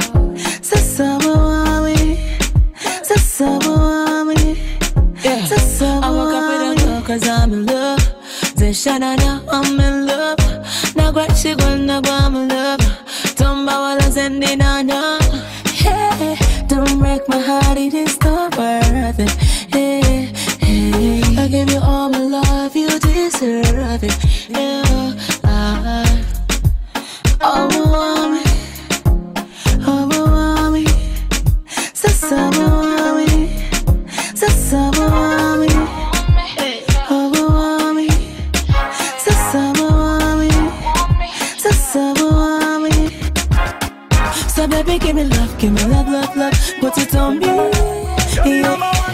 [SPEAKER 19] sasabuami, sasabuami. Yeah, I woke up with a girl 'cause I'm in love. Zeshanana, I'm in love. She gonna go I'm in love. Tumba wala zendi nana. Hey, don't break my heart, it is not worth it. Hey, hey, I give you all my love, you deserve it. Yeah, Abuami, Abuami, Sasabuami, Sasabuami, Abuami, Sasabuami. So baby, give me love, love, love. Put it on me. Yeah.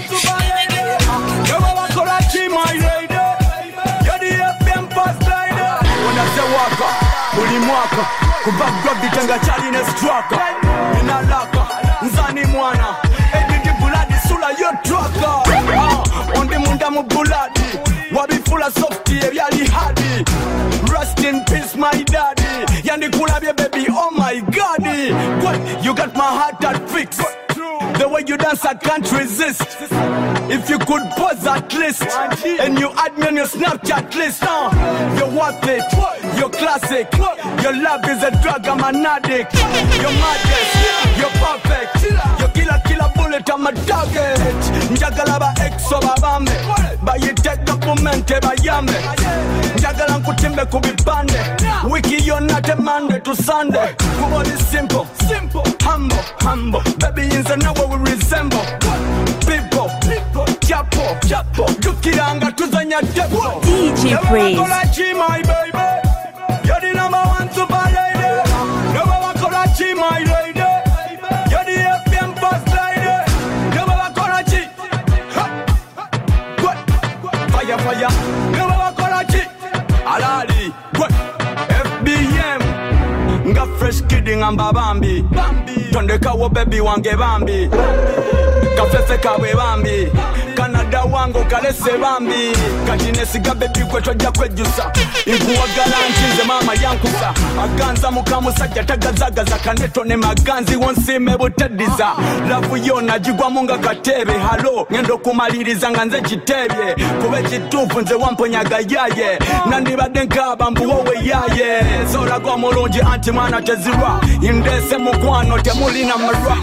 [SPEAKER 12] My lady, you're the FM first lady. When I say waka, ulimwaka, kubagwa vitanga chali na straka. Inalaka, nzani mwana, edidi buladi sula yo traka. On the munda mu buladi, wabi fula softy ebyali hadi. Rest in peace my daddy. Yandi kulabye baby, oh my god. What? You got my heart at fix. The way you dance I can't resist. If you could pause at least, and you add me on your Snapchat list, you're worth it, you're classic. Your love is a drug, I'm an addict. You're modest, you're perfect. You're killer bullet, I'm a target. Njagalaba exo babame, but you take the momente bayame. Njagala nkutimbe kubipande. Wiki you're not a Monday to Sunday. Kubali simple, humble. Baby in the now we resemble. People, chapo, dukiranga tuzanya depo.
[SPEAKER 8] DJ Praise.
[SPEAKER 12] My baby, you're the number one super lady. Never want Kolachi, my lady. You're the FM first lady. Never want Kolachi. What? Fire. Never want Kolachi. Alali. What? FBM. Nga fresh kidding amba bambi. Tondeka wo baby wange bambi. Kafefe kawe bambi. Canada wango kalese bambi. Kajinesiga baby kwe tojja kwejusa. Inkuwagala nchize mama yankusa. Aganza mukamusajja tagazagaza kaneto ne maganzi wonsime butediza. Lavu yona jigwa munga katebe. Halo ngendo kumaliriza nga nze kitebye. Kube kitufu nze wamponyaga yaye. Nandibadde nkaba mbu wowe yaye. Zola kwa mulungi anti mwana tezirwa. Indese mukwano temulina marwa.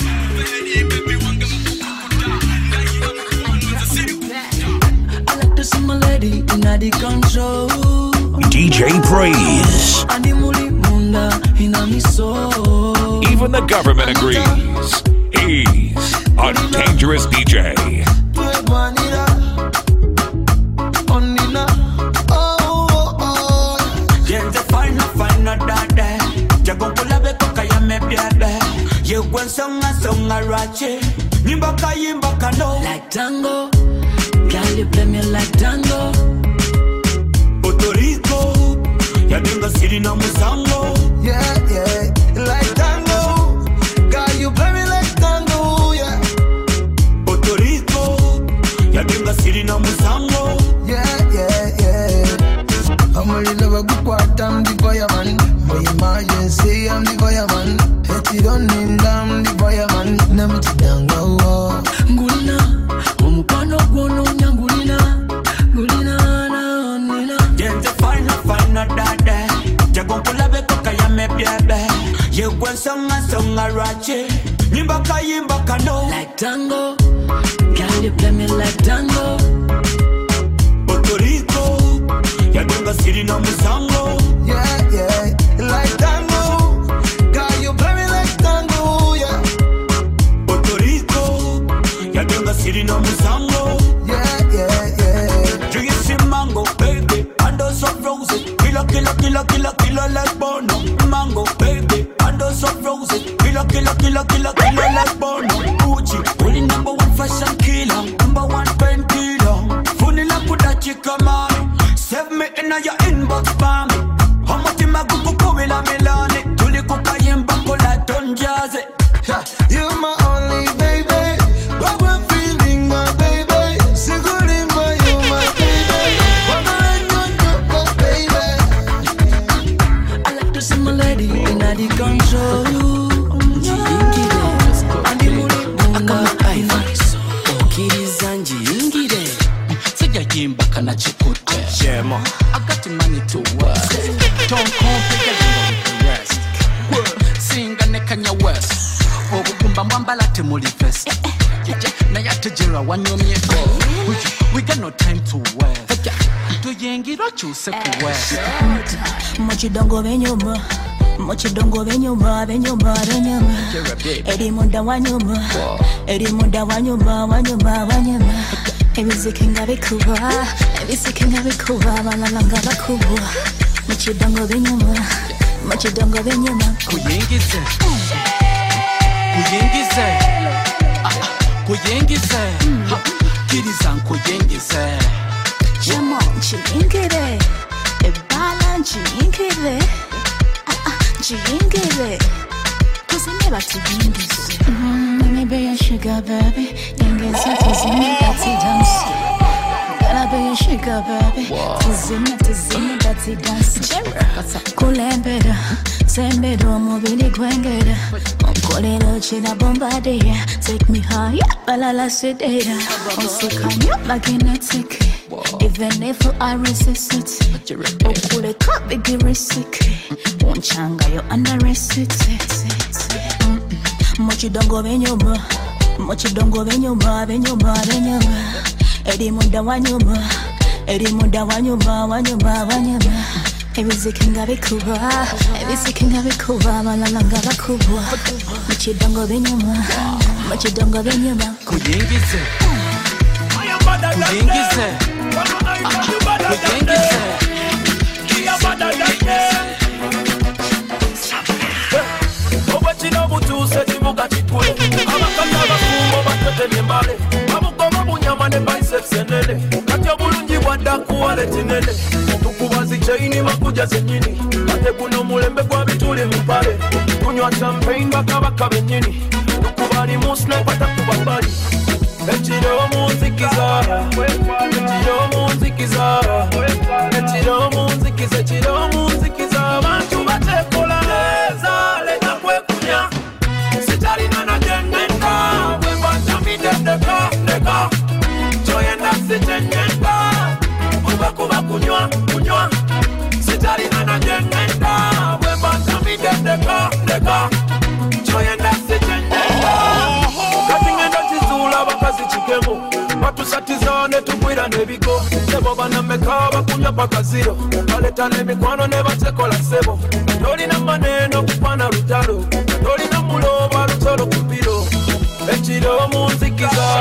[SPEAKER 1] See my lady in the control.
[SPEAKER 6] DJ Praise. Even the government agrees. He's a dangerous DJ.
[SPEAKER 1] Like tango. Girl, you play me like tango.
[SPEAKER 11] Puerto Rico, ya tengo city na musango. Yeah, like tango. Girl, you play me like tango, yeah. Puerto Rico, ya tengo city na musango. Yeah. I'm a little good part, I'm the fireman. My emergency, I'm the fireman. Hate it on him, I'm the fireman. Namti dango,
[SPEAKER 1] ngulina, omupano gwono nyangulina, ngulina na onina.
[SPEAKER 11] Gente fine dada, jago kula beko kaya me bebe. Ye gwen songa rache, yimba kano.
[SPEAKER 1] Like tango, girl you play me like tango.
[SPEAKER 11] Puerto Rico, ya tengo city na musango. Yeah, like tango, girl you play me like tango, yeah. Puerto Rico, ya tengo city na musango. Yeah. Do you see mango, baby? And those of roses, killer like bono. Mango, baby, and those of roses, killer like bono. Gucci, only number one fashion killer, number one pen killer. Funny like kuda chika mami,
[SPEAKER 5] inna your inbox for me. How much in my Google Gorilla Milani? Tuli Kukayin Bakola Don Jazzy.
[SPEAKER 11] You're my only baby. What we're feeling, my baby. Sigurimba, you're my baby.
[SPEAKER 1] I like to see my lady in the control.
[SPEAKER 5] Yimba kana chikute Jemo I got the money to work Don't complicate with the rest Singa nekanya west Obugumba mwambala temuli vest Na yatejera wanyomye We got no time to waste Tuyengiro chuse kuwest
[SPEAKER 2] Mochidongo benyuma Mochidongo benyuma benyuma benyuma Eri munda wanyuma Eri munda wanyuma wanyuma wanyuma Everything got it cool, everything got it cool, balalanga bakubu. Mochidongo benyuma, mochidongo benyuma.
[SPEAKER 5] Kuyengize, kuyengize, kuyengize. Kirizan kuyengize.
[SPEAKER 2] Jamon chingire, ebalan chingire, chingire. Cause I never to yengize. Maybe a sugar baby, yengize tizime dati dance. Gotta be a sugar baby, tizime dati dance. Kulembera, sembera mobili gwengera. Kolero china bombardier, take me higher, balala sedera. Onsikanya magnetic, even if I resist it. Okule kabigi risiki, unchanga yo underrest it. Mochidongo benyuma, mochidongo benyuma, benyuma, benyuma. Eri munda wanyuma, eri munda wanyuma, wanyuma, wanyuma. Everything got it cool, everything got it cool, balalanga bakubu. Mochidongo benyuma, mochidongo benyuma.
[SPEAKER 5] Kuyengize, kuyengize, kuyengize. Chino butu seti muka chikule Amakanda bakumbo batwete nimbale Amukoma bunyama ne biceps enele Kati obulungi wadda kuwale tinele Tukubazi chaini makuja zenyini Kate kuno mulembe kwa bituli mipale Kunywa champagne baka baka benyini Tukubali musna pata kubabali Echiro muzikiza Echiro muzikiza Echiro muzikiza Echiro muzikiza Bantu batekola leza Leta kwekunya Sitarina na jengenda Webata mi deka Deka Joyenda sitengenda Kuba kunywa Kunywa Sitarina na jengenda Webata mi deka Deka Joyenda sitengenda Katingenda chizula bakazi chikemo Batusatizane tugwira nebiko Sebo banameka bakunya paka zero Baleta nemikwano nebatekola sebo Doli na maneno kupana rutalo Doli na muloba rutolo kupilo Echiro munzikiza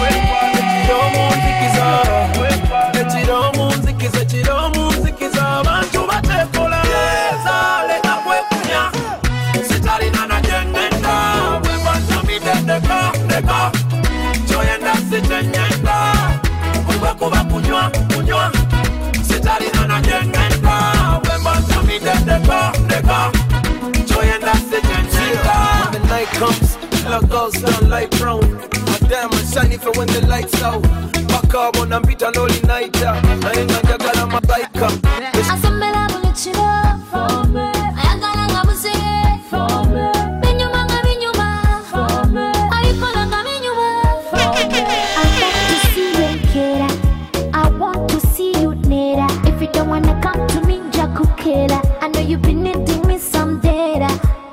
[SPEAKER 5] Echiro munzikiza Echiro munzikiza Echiro munzikiza Bantu batekola Leza leta kwekunya Sitarina na jengenda Webanta mi deka Deka Joyenda sitengenda Kuba kunywa Kunywa Sitarina na jengenda Webanta mi deka Deka Joyenda sitengenda
[SPEAKER 20] When the night comes, love goes down like brown. My diamond shiny for when the lights out. Back on and beat an all night. I ain't gonna get on my bike up.
[SPEAKER 2] Asambela bulichiro for me. Ayagala ngabuze for me. Binyuma ngabinyuma for me. Ayikola ngabinyuma for me. I want to see you kera. I want to see you nera. If you don't wanna come to me, Jakukela. I know you've been needing me some data.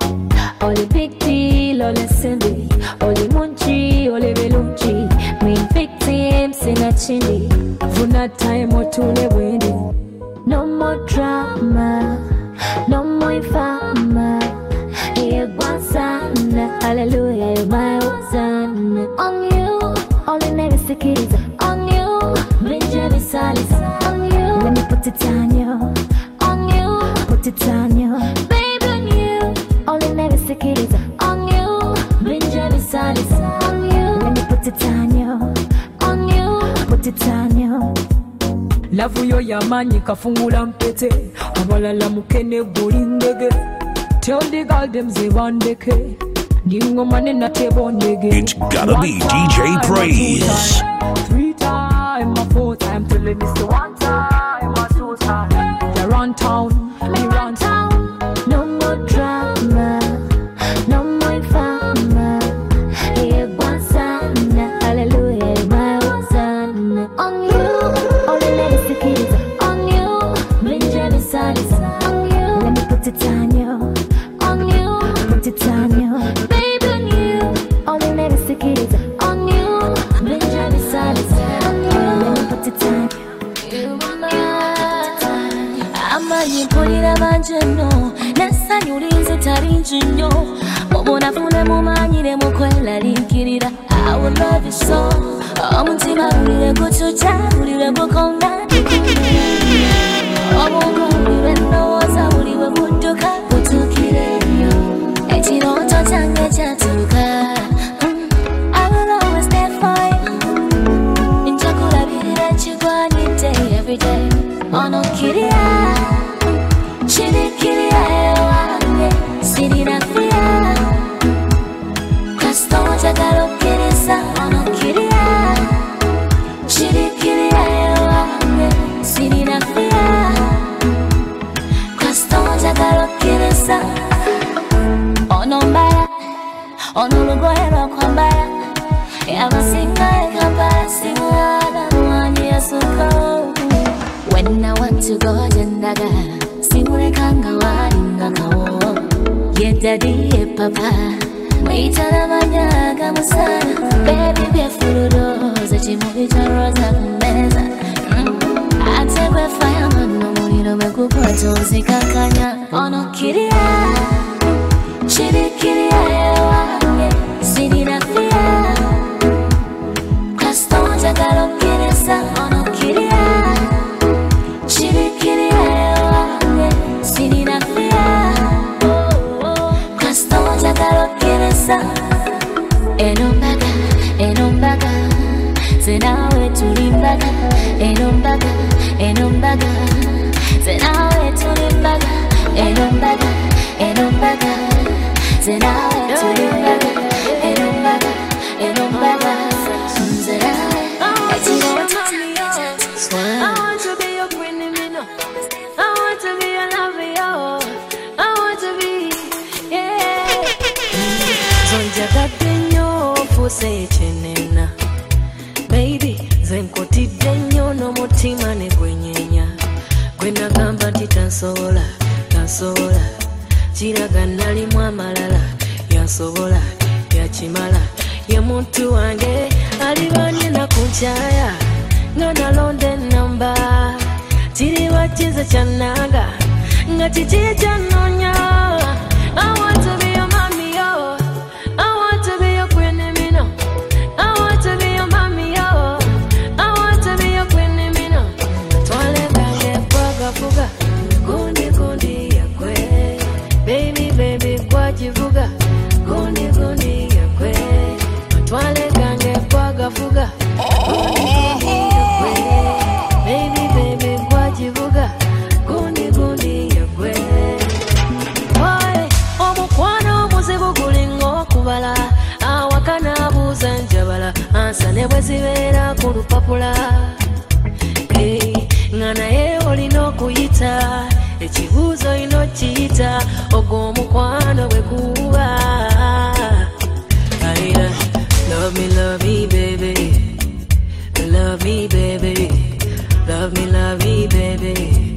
[SPEAKER 2] Ole big deal, ole silly, ole munchi, ole belunchi. Main victims in a chili. Funa time or two le windy. No more drama, no more infama. Here Guasana, hallelujah, you're my Hosanna. On you, all in every secret. On you, Benjamin Salis. On you, let me put it on you. On you, put it on you. Baby, on you, all in every secret. On you, Benjamin Salis. On you, let me put it on you. On you, put it on you.
[SPEAKER 21] lavu yo yamanyi kafungula mpete abalala mukene guli ndege tell the girl them zebandeke ndingoma nena tebondege.
[SPEAKER 6] It's gotta be DJ Praise.
[SPEAKER 21] 3 times, my 4 times, till it miss the 1 time, my 2 times. You run town, you run town.
[SPEAKER 2] No more drama, no more drama. Yeah, Hosanna, hallelujah, my Hosanna. On you, all the ladies to kids. On you, Benjamin Sanis. On you, let me put it on you. On you, put it on you. Baby, on you, all the ladies to kids. On you, Benjamin Sanis. On you, let me put it on you. Amanyipulira manjeno nasanyulize tarinjinyo obonafune mumanyire mukwelalinkirira I will love you so omutima ulire kuchucha ulire kukonga obongo ulire ndowooza uliwe kudduka kutukireyo ekiroto kyange kyatuuka I will always stand for you njakulabirira kigwanidde every day onokiriya chirikiriya ewange sirirafia kasito njagala okkiriza onokiriya chirikiriya ewange sirirafia kasito njagala okkiriza onombala onolugoye lwakwambala abasinga ekampala simulala mwanyi yasuka. When I want to go jendaga simulekanga walinga kawo ye daddy ye papa mwitana manyaga musana baby byefuludoza chimubicharoza kumeza atekwe fireman nomuliro bwekukwata onzikakanya onokiriya chirikiriya ewange sirirafia kasito njagala okkiriza onokiriya chirikiriya ewange sirirafia kasito njagala okkiriza enombaga zenawe tulimbaga enombaga zenawe tulimbaga enombaga zenawe tulimbaga enombaga zenawe
[SPEAKER 21] I want to be your queen, I want to be your lover, I want to be, yeah. Zonjagadde nnyo ofuse ekyenena baby zenkotidde nnyo n'omutima ne gwenyenya gwe nagamba nti tansobola kiraga nalimu amalala yansobola yakimala ye muntu wange alibanye nakunkyaya nga nalonda ennamba kiriwa kize kyannanga nga kiki ekyannonya. I want to be your mommy, yo. I want to be your queen, Mino. I want to be your mommy, yo. I want to be your queen, Mino. Twalengange fuga gundi yakwe baby kwakivuga gundi yakwe twalengange fuga gundi yakwe baby kwakivuga gundi yakwe. Omukwano omuzibu gulinga okubala awakana abuuza njabala ansane bwe zibeera ku lupapula nga naye olina okuyita ekibuuzo olina okiyita ogw'omukwano bwe guba. Love me baby, love me baby, love me baby,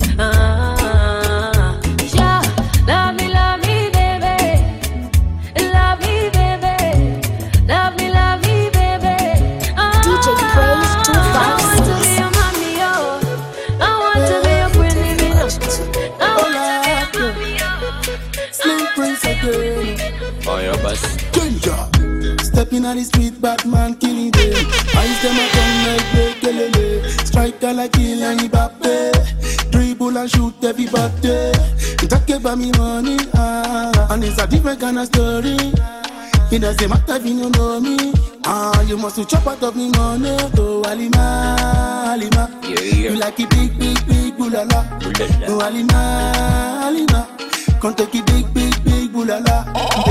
[SPEAKER 21] yeah, love me baby, love me baby, love me baby,
[SPEAKER 7] DJ Praise 256.
[SPEAKER 21] I want to be your mommy, yo. I want to be your queen, Mino. I want to be your mommy, yo.
[SPEAKER 17] Slim Prince again.
[SPEAKER 20] Oh, your boss.
[SPEAKER 17] Danger. Stepping on the street, Batman killing them. Eyes them a come like break, striker like Kylian Mbappe. Dribble and shoot everybody. He talk about me money, and it's a different kind of story. It doesn't matter if you know me. You must chop out of me money. To Alima.
[SPEAKER 20] Yeah.
[SPEAKER 17] You
[SPEAKER 4] like it big, big, big, boulala. Oh, Alima, Alima. Come take it big, big, big, boulala.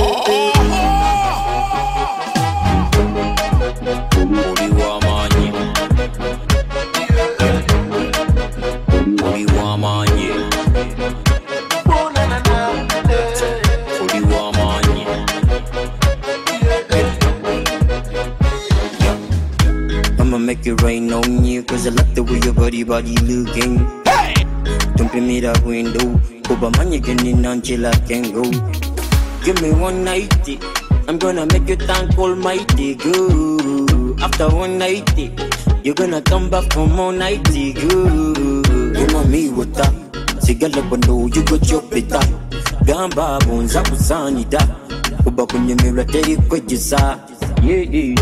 [SPEAKER 15] I'ma make it rain on you, cause I like the way your body looking. Hey! Don't pay me that window. Kuba man, you can in until I can go. Give me 190, I'm gonna make you thank Almighty. Go. After 190, you're gonna come back from 190. Go. You know me with that. Sigala bando, you got your pita. Gamba bonza kusanida. Kuba kunye mira teri kwejisa. Yeah.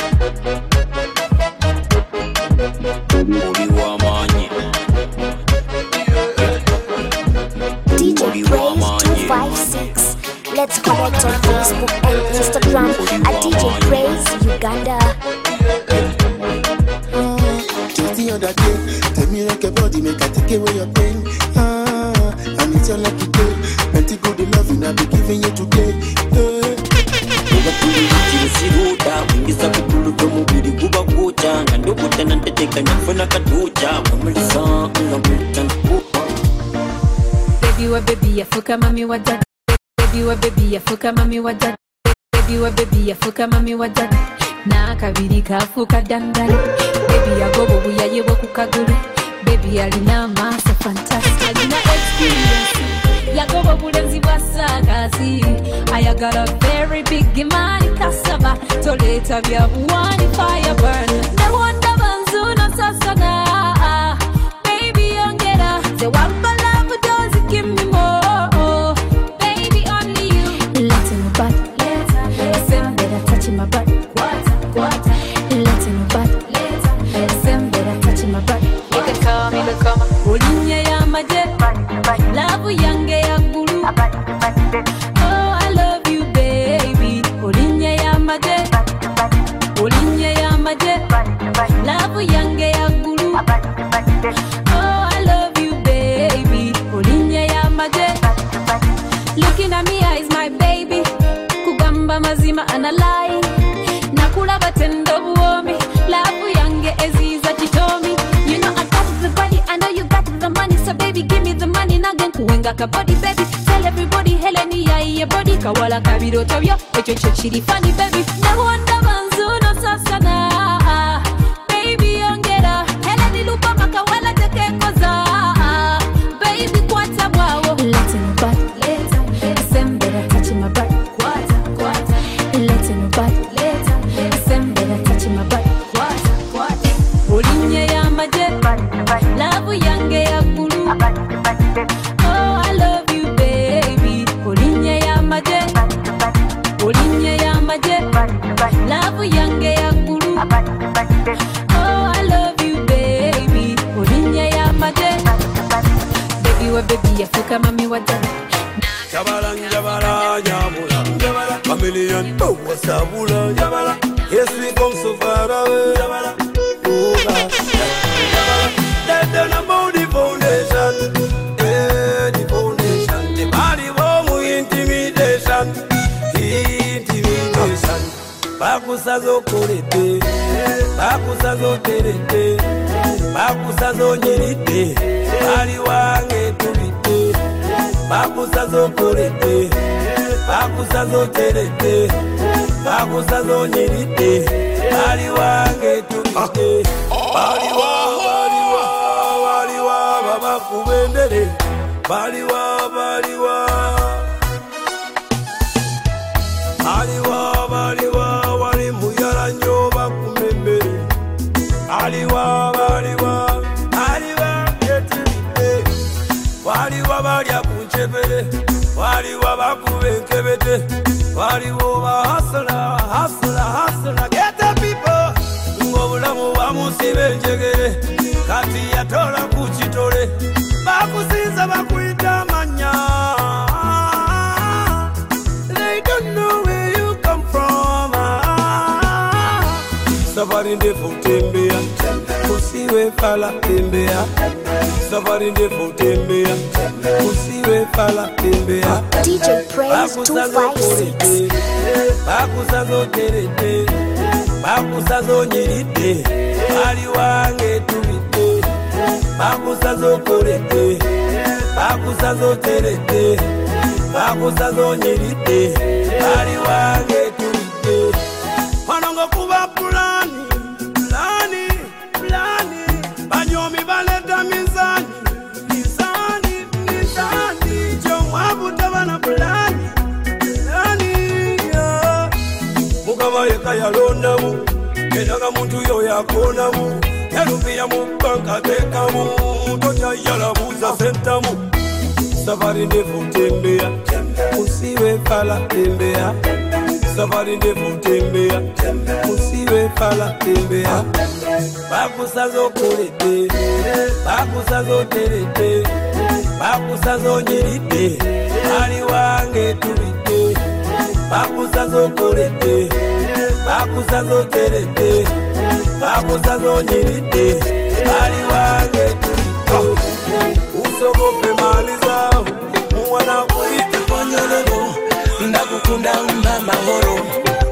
[SPEAKER 7] DJ Praise 256. Let's connect on Facebook and Instagram at DJ Praise Uganda.
[SPEAKER 4] Just the other day, tell me like a body, make I take away your pain. And it's your lucky day. Plenty good loving I'll be giving you today.
[SPEAKER 21] Baby wa baby afuka mami wa dad. Baby wa baby afuka mami wa dad. Baby wa baby afuka mami wa dad. Na kabiri kafuka dandali. Baby agobo buya yewo kukagulu. Baby alina masa fantastic. Alina experience. Yagobo bulenzi bwasakazi. I got a very big imani kasaba. Toleta bya buwani fire burn. No wonder banzuna sasana. Baby ongera. Ze wamba love does give me more. Baby only you. Let him back. Same better touching my butt. What? Let him back. Same better touching my butt. You can call me the comma. Ulinye ya maje. Love yange ya guru. Oh, I love you, baby. Ulinye ya maje. Ulinye ya maje. Love yange ya guru. Oh, I love you, baby. Ulinye ya maje. Looking at me eyes, my baby. Kugamba mazima analai. Nakula batendo buomi. Love yange eziza chitomi. You know I got the body, I know you got the money. So baby, give me the money. Nagen kuwenga ka body, baby. Tell everybody, Heleni ya iye body. Kawala kabiro tabyo. Echo chiri funny, baby. Na wanda banzuno sasana. Baby ongera. Heleni lupa makawala teke koza. Baby kwata wawo. Let him back. Same better touching my butt. Let him back. Same better touching my butt. Ulinye ya maje. Love yange ya guru. Oh, I love you, baby. Ulinye ya maje. Ulinye ya maje. Love yange ya guru. Oh, I love you, baby. Ulinye ya maje. Baby wa baby afuka mami wa dad.
[SPEAKER 20] Jabala, a million was a bula, Jabala. Yes, we come so far away, Jabala. Oh, that's the number the foundation. Yeah, the foundation. The body warm intimidation. Bakusazo korete, bakusazo terete, bakusazo nyirite, bali wange tubite. Bakusazo korete, bakusazo terete, bakusazo nyirite, bali wange tubite. Baliwa, baba kubendere, baliwa. Baliwa, wali muyala nyoba kumembere. Baliwa, yetirite. Baliwa balya kunchebere, baliwa bakubenkebete. Baliwa hustler, get the people. Ngobulamu bamusibe njegere, kati yatola kuchitole. Bakusinza bakuita manya. They don't know where you come from. Somebody in the Futembe, Kusi usiwe fala tembea, safari ndefu tembea, usiwe fala tembea.
[SPEAKER 7] DJ Praise 256.
[SPEAKER 20] Bakusazo terete, bakusazo nyirite, ali wange tubite, bakusazo korete, bakusazo terete, bakusazo nyirite, ali wange tubite. Manongo kuba plani, plani, plani, banyomi baleta mizani, mizani, mizani, jomwabu tabana plani, plani, yeah. Mukama yeka yalondamu, enaga muntu yo yakonamu, yalumbia mubanka tekamu, tocha yalabuza sentamu. Safari ndefu tembea, usiwe fala tembea, safari ndefu tembea, usiwe fala tembea. Bakusazo kurete, bakusazo terete, bakusazo nyirite, ali wange tubite, bakusazo kurete, bakusazo terete, bakusazo nyirite, ali wange tubite. Usogope mali zao, mwana kuita kwa nyololo, ndakukunda mama horo.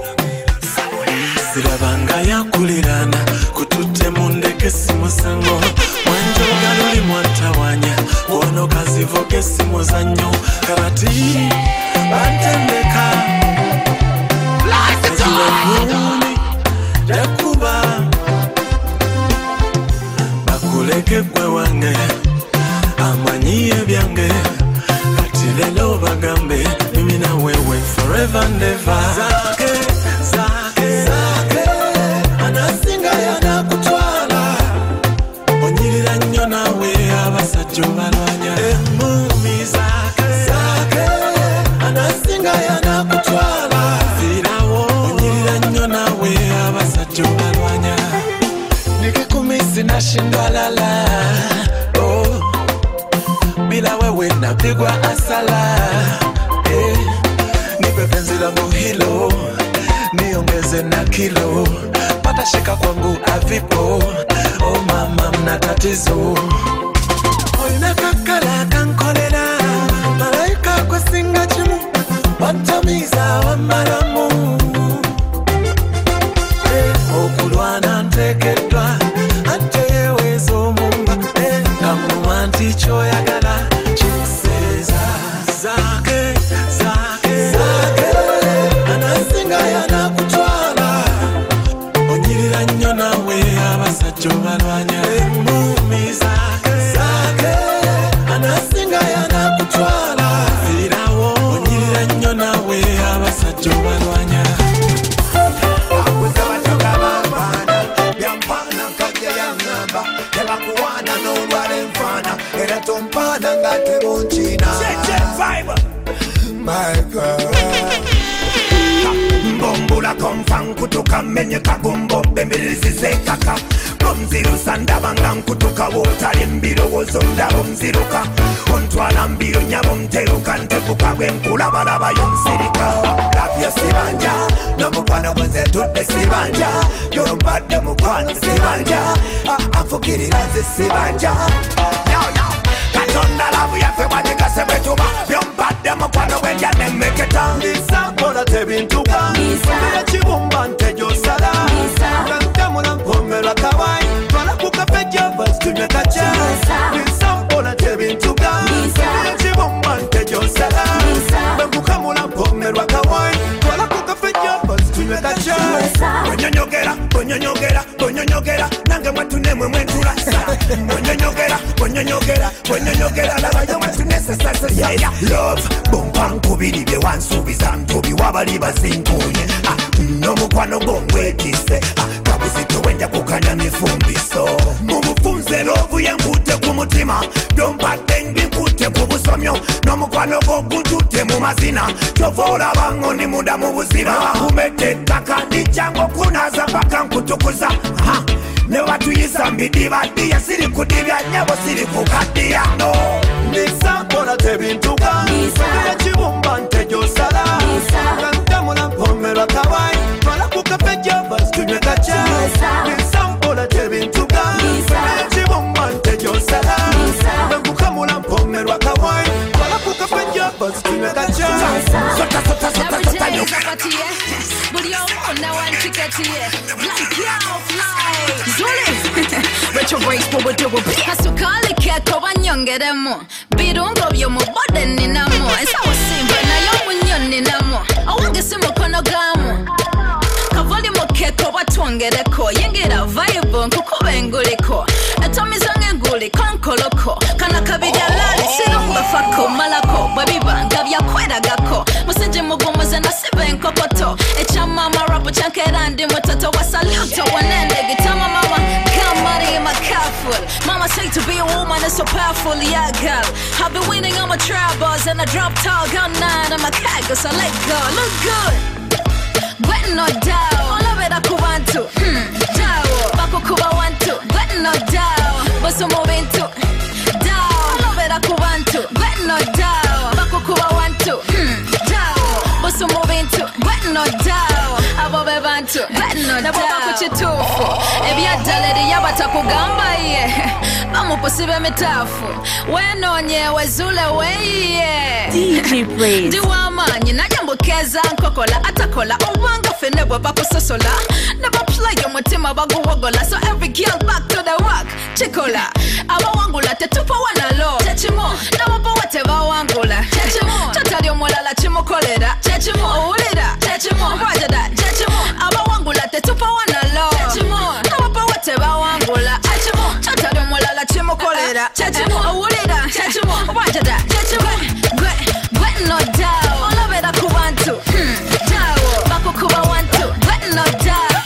[SPEAKER 9] Sirabanga ya kulirana, kutute mundeke simusango, wanjoga luli mwantawanya, wono kazivoge simuzanyo, karati, bantendeka, kajuwe jakuba, bakuleke kwe wange, amanyiye byange, kati lelo bagambe, mimi na wewe forever and ever. Zake, zake, zake, anasinga yana kutwala, onyirira nnyo nawe abasajja balwanya. Emumi zake, zake, anasinga yana kutwala, zirawo, onyirira nnyo nawe abasajja balwanya. Nikikumisi nashindwa lala, oh, bila wewe napigwa asala, nipe penzi langu hilo, niongeze na kilo, pata shika kwangu avipo, oh mama mna tatizo. Oina kakala kankolera, malaika kwa singa chimu, watamiza wa maramu, okulwana ntekedwa, ante yewe zo mumba, kamu anticho yagala, chikuseza. Zake, zake, zake, anasinga yana kutwala, onyirira nnyo nawe abasajja balwanya. Emumi zake, zake, anasinga yana kutwala, zirawo, onyirira nnyo nawe abasajja balwanya.
[SPEAKER 22] My girl, Bombula confang kutoka menye kagombo bembelezi sekaka Bomziru sanda bangang kutoka wotari mbiro wozonda bomziruka Ontwala mbiro nyabo mteruka ntepuka wempula balaba yonsirika Lapia sibanja, no mukwano mwenze tupe sibanja Yorumbade mukwano sibanja Amfukiriranze sibanja Yo yo, katonda labu yafe wadika sebetuba Yombade mukwano wenja nemeketa Nisa kona tebintuka Nisa chibumba ntejo sala Nisa Kantamuna mpomela kawai Twala kukafeja bas tunyakacha Nisa kona tebintuka Nisa chibumba ntejo sala Nisa Mbukamula mpomela kawai Twala kukafeja bas tunyakacha Bonyonyogera, bonyonyogera, bonyonyogera Nange mwatune mwentula Bonyonyogera, bonyonyogera, bonyonyogera Labayo mwatunese sasa yeah. Love, bombang kubiri bye wansubiza ntobi wabali bazinkunye Nomukwano gongwetise Kabuzito wenja kukanya mifumbiso Mumufunze lovu yengute kumutima Domba tengi nkute kubusomyo Nomukwano gongutute mumazina Chovola bango ni muda mubuzira Kumete takandi chango kunaza paka nkutukuza Ne watu yisambidi badia siri kudibya nyabo siri kukadia no Nisa kona tebintuka Nisa chibumba ntejo sala Nisa Kantamuna mpomela kawai Twala kukafeja bas tunyakacha Nisa mpona tebintuka Nisa
[SPEAKER 3] byongeremu birungo byo mu bode ninamo ensawo simba nayo munyo ninamo awange si mukono gamu kavoli mukeko batwongereko yingira vibe nkukubenguliko etomiza ngenguli konkoloko kana kabiri alali sirunga fako malako bwebibanga byakweragako musije mugumuze nasibe nkokoto echamama rapo chankera ndi mutoto wa saluto wanende gitama mama kamari makaful mama say to be a woman is so powerful yeah girl I've been winning on my tribals and I drop tall gun 9 on my keg so let go look good wet no doubt all of it akubantu down bako kuba wantu wet no doubt boso moving to down all of it akubantu wet no doubt bako kuba wantu down boso moving to wet no doubt abo bebantu wet no doubt bako chitufu ebyadalere yabatakugamba ye bamuposibe mitafu wenonye wezule weye
[SPEAKER 8] DJ Praise
[SPEAKER 3] Diwamanyi najambukeza nkokola atakola obanga fenebwe bakusosola never play your mutima baguwogola so every girl back to the work chikola abawangula tetupa wanalo chechimo nawapo wate bawangula chechimo tatali omulala chimukolera chechimo owulira chechimo rajada chechimo abawangula tetupa wanalo chechimo nawapo wate bawangula chechimo tatali omulala chimukolera chechimo owulira chechimo rajada chechimo no doubt all of it akubantu doubt bakukuba wantu no doubt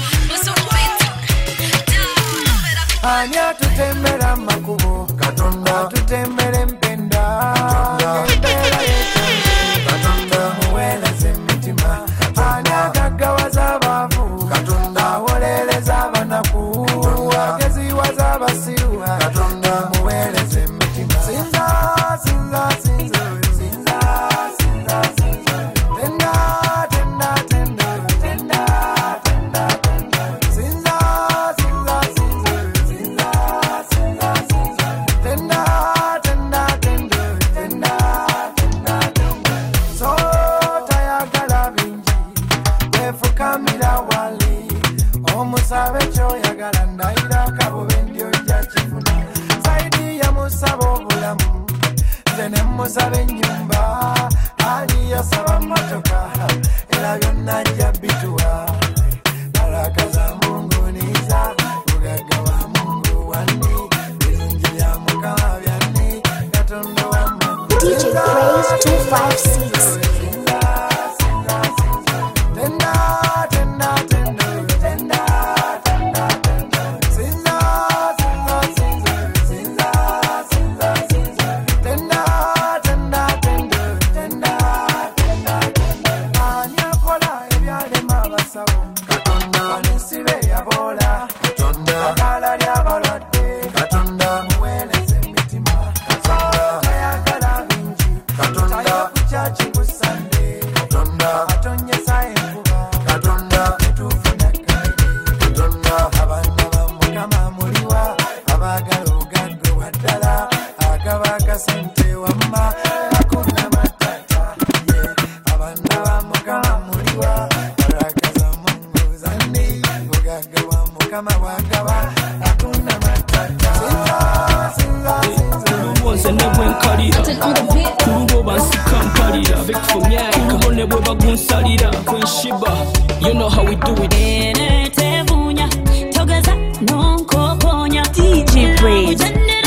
[SPEAKER 17] anya tutembera makubo katonda tutembere mpenda katonda muweleze mitima anya gaggawaza abavu katonda woleleza abanaku wagezi waza abasiru katonda muweleze mitima sinza sinza sinza musabe nyumba aliya saba matoka ela byonna jabituwa baraka za Mungu niza ugaga wa Mungu wani birungi ya mukama byani katonda wa Mungu
[SPEAKER 7] DJ Praise 256
[SPEAKER 13] You know how we do it.
[SPEAKER 8] DJ Praise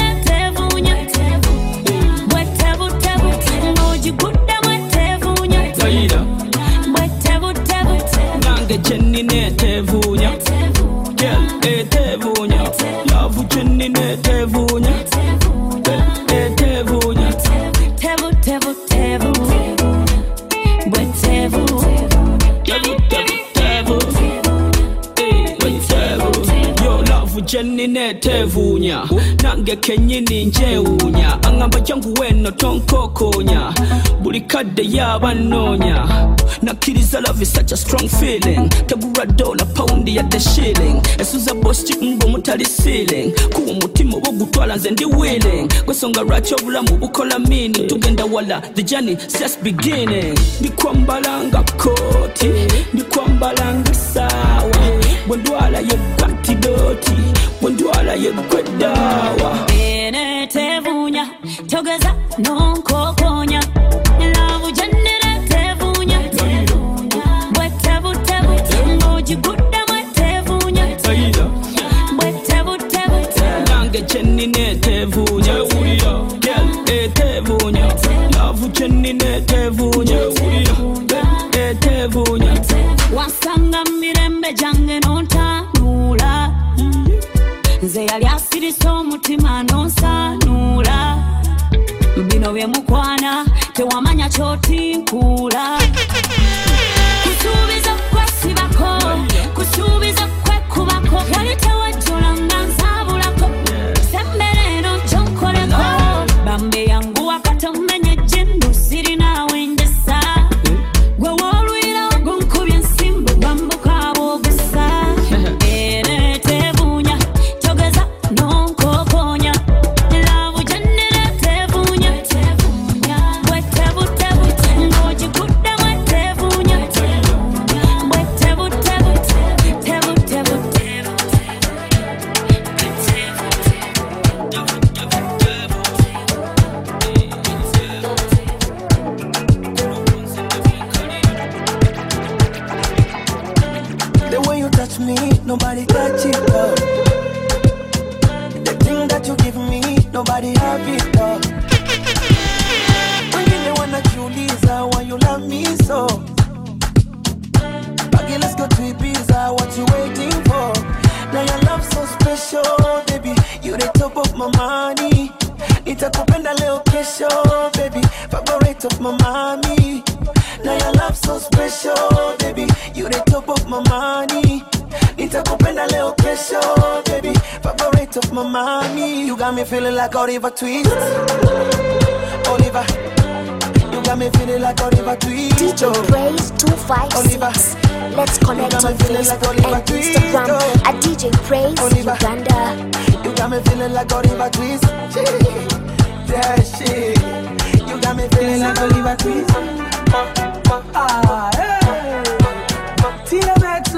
[SPEAKER 13] Nange Jenny netevunya Girl etevunya Love Jenny netevunya Etevunya
[SPEAKER 19] Tevu tevu tevu Bwetevu
[SPEAKER 13] Jenny netevunya nange kenyini njewunya angamba jangu weno tonkokonya buli kadde yabanonya nakiriza love is such a strong feeling tegura dollar pound ya the shilling esuza boss chick ngo mutali ceiling kuwa mutima wogutwala nze ndi willing kwesonga racho bulamu bukola mini tugenda wala the journey just beginning ndikwambalanga koti ndikwambalanga sawa bwendwala ye batidoti bwendwala ye gwedawa
[SPEAKER 19] tevunya
[SPEAKER 13] tevunya girl tevunya love chenine tevunya tevunya
[SPEAKER 10] wasanga mirembe jange nontanula nze yali asirisa omutima nonsanula bino byemukwana tewamanya kyotinkula kusuubiza kwesibako kusuubiza kwekubako wali tewajjulanga nsaabulako sembereno kyonkoleko bambe yangu wakatomenye jindu siri nawe njesa gwe wolwira gunkubye ensimbu bambuka bwogusa ere tevunya togeza nonkokonya lavu jennere tevunya bwe tebutebu ng'ogikudde bwe tevunya bwe tebutebu tebutebu
[SPEAKER 1] The way you touch me, nobody touch it, though. The thing that you give me, nobody have it, though. When you wanna Julissa, why you love me so? Baggy, let's go to Ibiza, what you waiting for? Now your love so special, baby. You the top of my money. Nitakupenda leo kesho, baby. Favorite of my mommy. Now your love so special, baby. You the top of my money. Nitakupenda leo kesho, baby. Favorite of my mommy. You got me feeling like Oliver Twist. Oliver. You got me feeling like Oliver Twist.
[SPEAKER 7] DJ Praise 256. Let's connect on Facebook and Instagram at DJ Praise Uganda.
[SPEAKER 1] You got me feeling like Oliver Twist. Yeah, shit. You got me feeling like Oliver Twist. Ah, hey. TMX.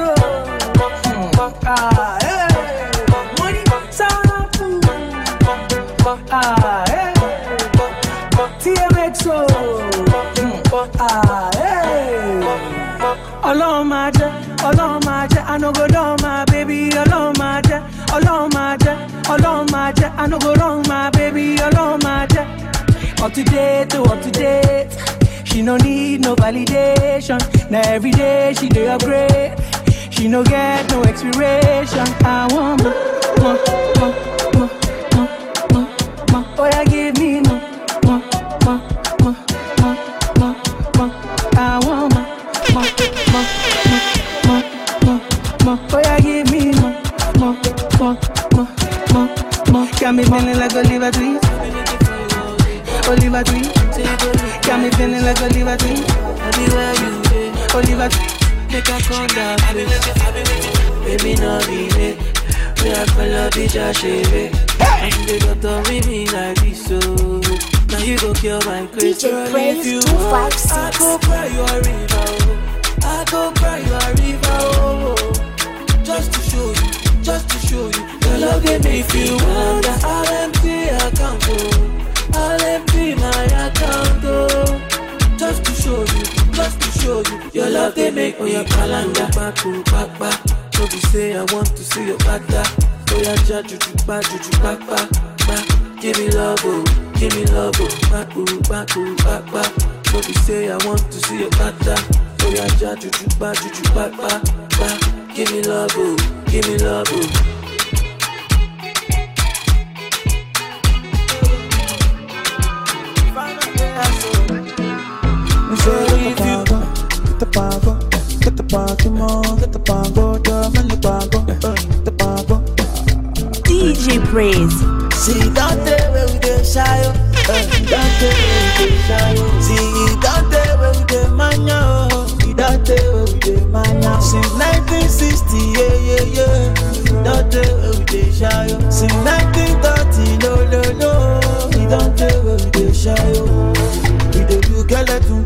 [SPEAKER 1] Ah, hey. Money, sound up. Ah, hey. TMX. Ah, hey. Alone my jet, I no go down my baby. Alone my jet, I no go wrong my baby. Alone my jet. Up to date, she no need no validation. Now every day she dey upgrade. She no get no expiration. I want more. Oh yeah, give me more. I want more. Oh yeah, give me more. Got me feeling like Oliver Twist. Oliver Twist. Got me feeling like Oliver Twist. Everywhere you go, Oliver Twist. Make a come down, baby, no be me. We are color bitch, I shave it. And they got to me like this, so now you go kill my crazy.
[SPEAKER 7] DJ Praise 256.
[SPEAKER 1] I go cry you a river, I go cry you a river, oh. Just to show you, your love gave me feel wonder. I'll empty account, oh. I'll empty my account, oh. Just to show you, your love they make on your calendar. Back to back. So we say I want to see your back. So ya juju back. Give me love, oh. Back. So we say I want to see your back. So ya juju back. Give me love, oh.
[SPEAKER 14] Get the party more, get the pango, drum the pango, the pango.
[SPEAKER 8] DJ Praise.
[SPEAKER 1] See that day where we get shy, that day where we get shy. See that day where we get mania, that day where we get mania. Since 1960, yeah. That day where we get shy. Since 1930, no. That day where we get shy. We dey do skeleton.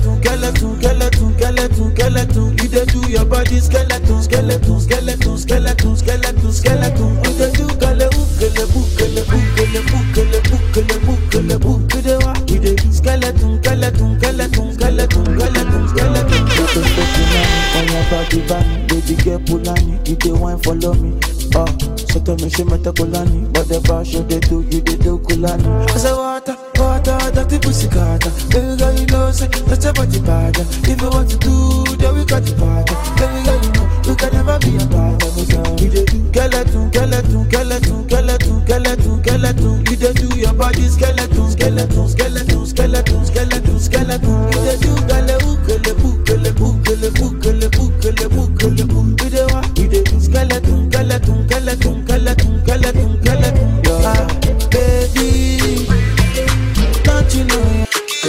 [SPEAKER 1] You dey do your body skeleton. We dey do we dey do skeleton. On your body van, baby girl Pulani, you dey wine follow me.
[SPEAKER 14] Soto me she mata kulani, whatever show they do, you they do kulani. I say water, dirty pussy carter. Baby girl, you know say that's your body bad. If you want to do, then we got the party. Baby girl, you know you can never be a bad. You they do skeleton. You they do your body skeleton. You they do You they what? You they do skeleton. Yeah, baby, don't you know?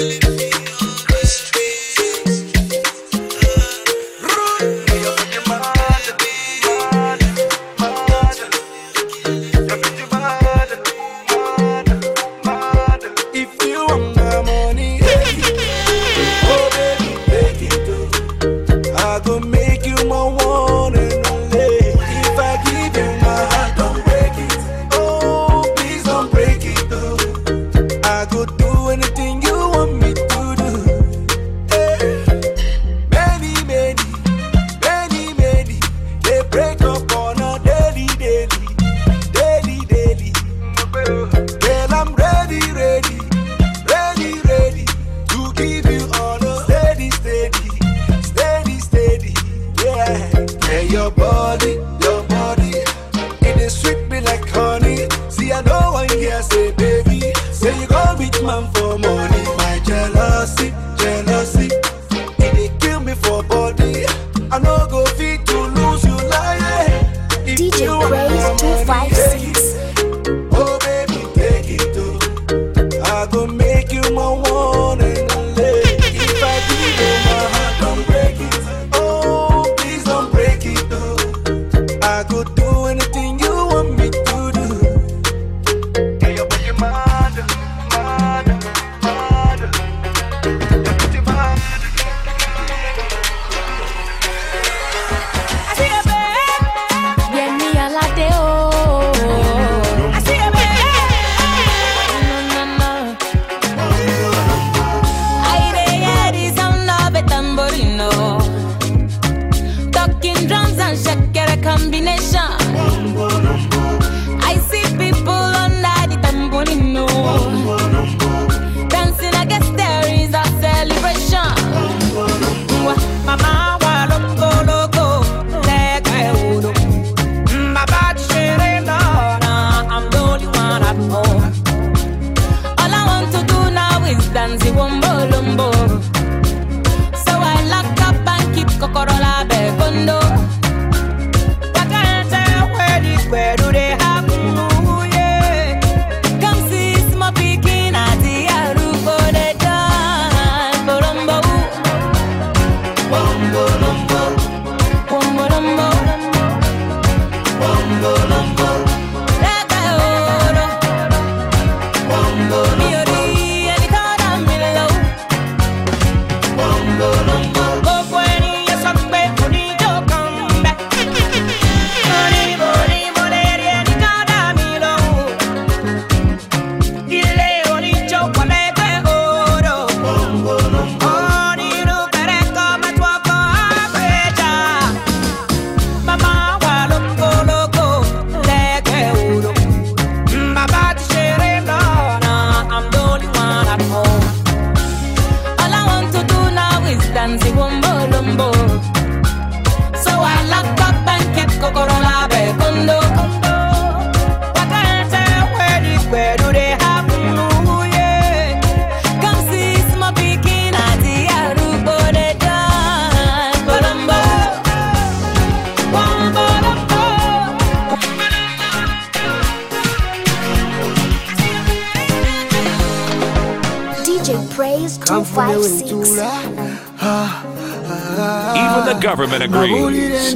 [SPEAKER 6] Even the government agrees.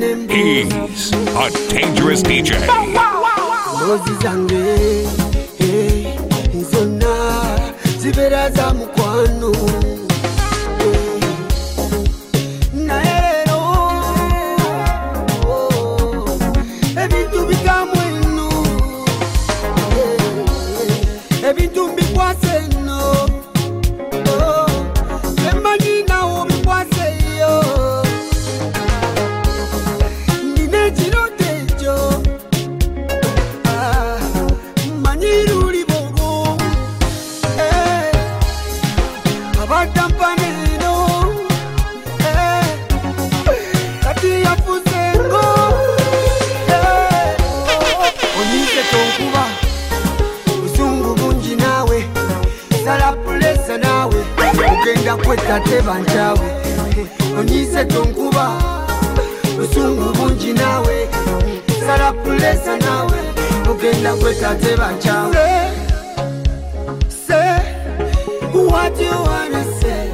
[SPEAKER 6] He's a dangerous DJ.
[SPEAKER 17] kweta teba nchawe onyise tonkuba usungu bunji nawe sala pulesa nawe ugenda kweta teba nchawe say what you wanna say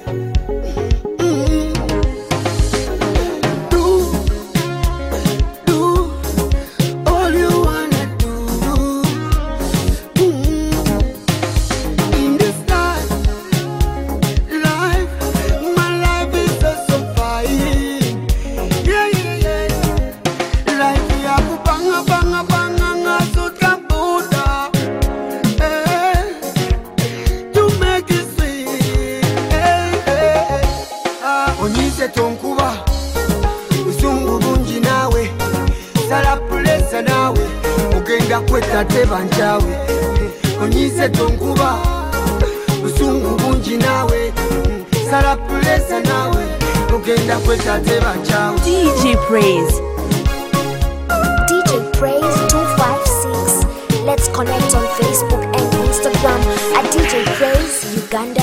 [SPEAKER 17] kweta teba nchawe onyise tonkuba usungu bunji nawe sala pulesa nawe ugenda kweta teba nchawe
[SPEAKER 8] DJ Praise.
[SPEAKER 7] DJ Praise 256. Let's connect on Facebook and Instagram at DJ Praise Uganda.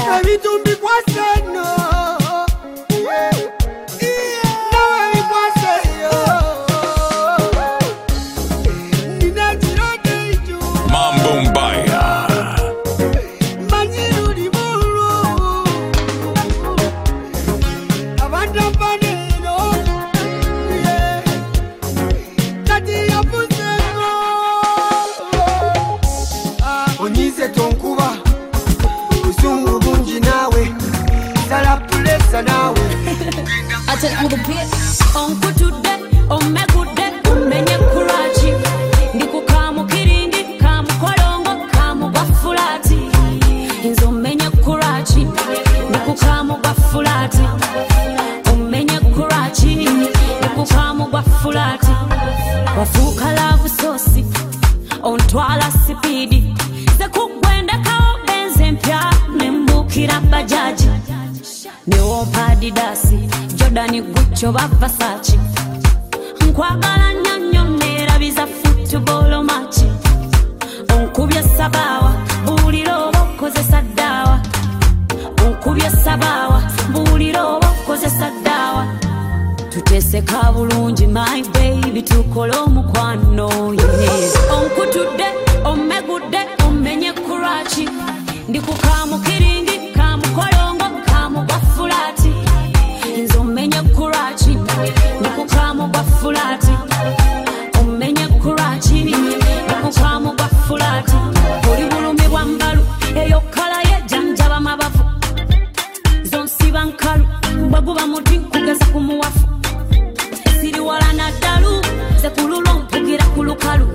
[SPEAKER 10] Wafuka lavu sosi ontwala sipidi zekugwenda kao benze mpya nembukira bajaji neopa Adidasi Jordan Gucci ba Versace nkwagala nyonyo nerabiza football match onkubye sabawa buliro bokozesa dawa onkubye sabawa buliro bokozesa dawa tuteseka bulungi my baby tukole omukwano yes onkutudde omegudde omenye kurachi ndikukamukiringi kamukolongo kamugwafulati nzo menye kurachi ndikukamugwafulati omenye kurachi ndikukamugwafulati oli bulumi bwa mbalu eyo kala yejanjaba mabafu zonsiba nkalu baguba muti kugeza kumuwafu siri wala na dalu ze kululo mpugira kulukalu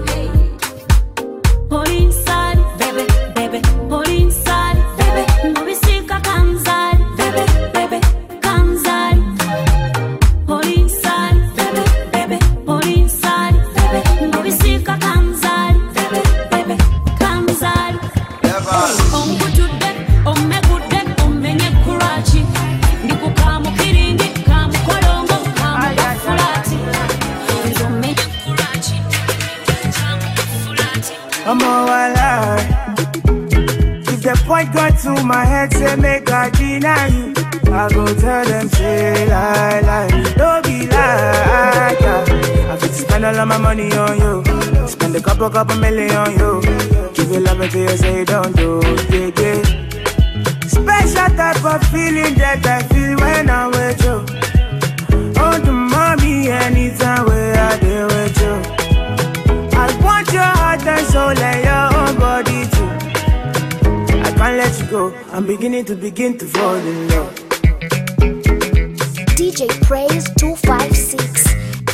[SPEAKER 10] Polinsari, bebe, bebe, polinsari, bebe, nobisika kanzari, bebe, bebe, kanzari. Polinsari, bebe, bebe, polinsari, bebe, nobisika kanzari, bebe, bebe, kanzari. Omkutude, omegude, omenye kurachi, ndikukamukiringi, kamukolongo, kamugafulati. Nzomenye kurachi, kamugafulati.
[SPEAKER 16] I'm all alive. If the point got to my head, say make I deny you, I go tell them say lie. Don't be like that. I could spend all of my money on you, spend a couple million on you. Give you love until you say don't do, yeah. Special type of feeling that I feel when I'm with you. Oh, the mommy, anytime where I deal with you. I want your heart and soul and your own body too. I can't let you go. I'm beginning to fall in love.
[SPEAKER 7] DJ Praise 256.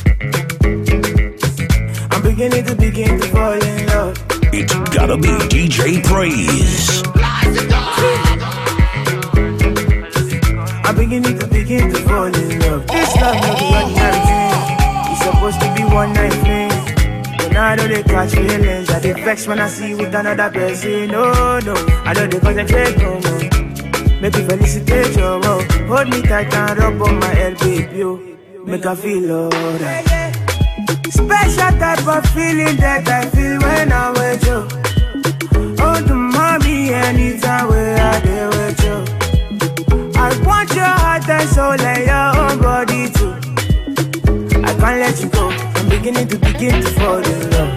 [SPEAKER 16] I'm beginning to fall in love.
[SPEAKER 6] It's gotta be DJ Praise.
[SPEAKER 16] I'm beginning to fall in love. This love not the ordinary thing. It's supposed to be one night thing. I know they catch feelings, I they vex when I see with another person. No, I know they concentrate no more. Make you felicitate your love. Hold me tight and rub on my head, baby. Make I feel alright. Special type of feeling that I feel when I'm with you. Oh, the mommy, anytime where I deal with you. I want to begin to fall in love.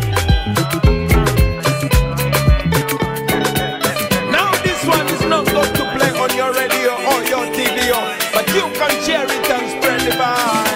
[SPEAKER 20] Now this one is not going to play on your radio or your TV, but you can share it and spread the vibe.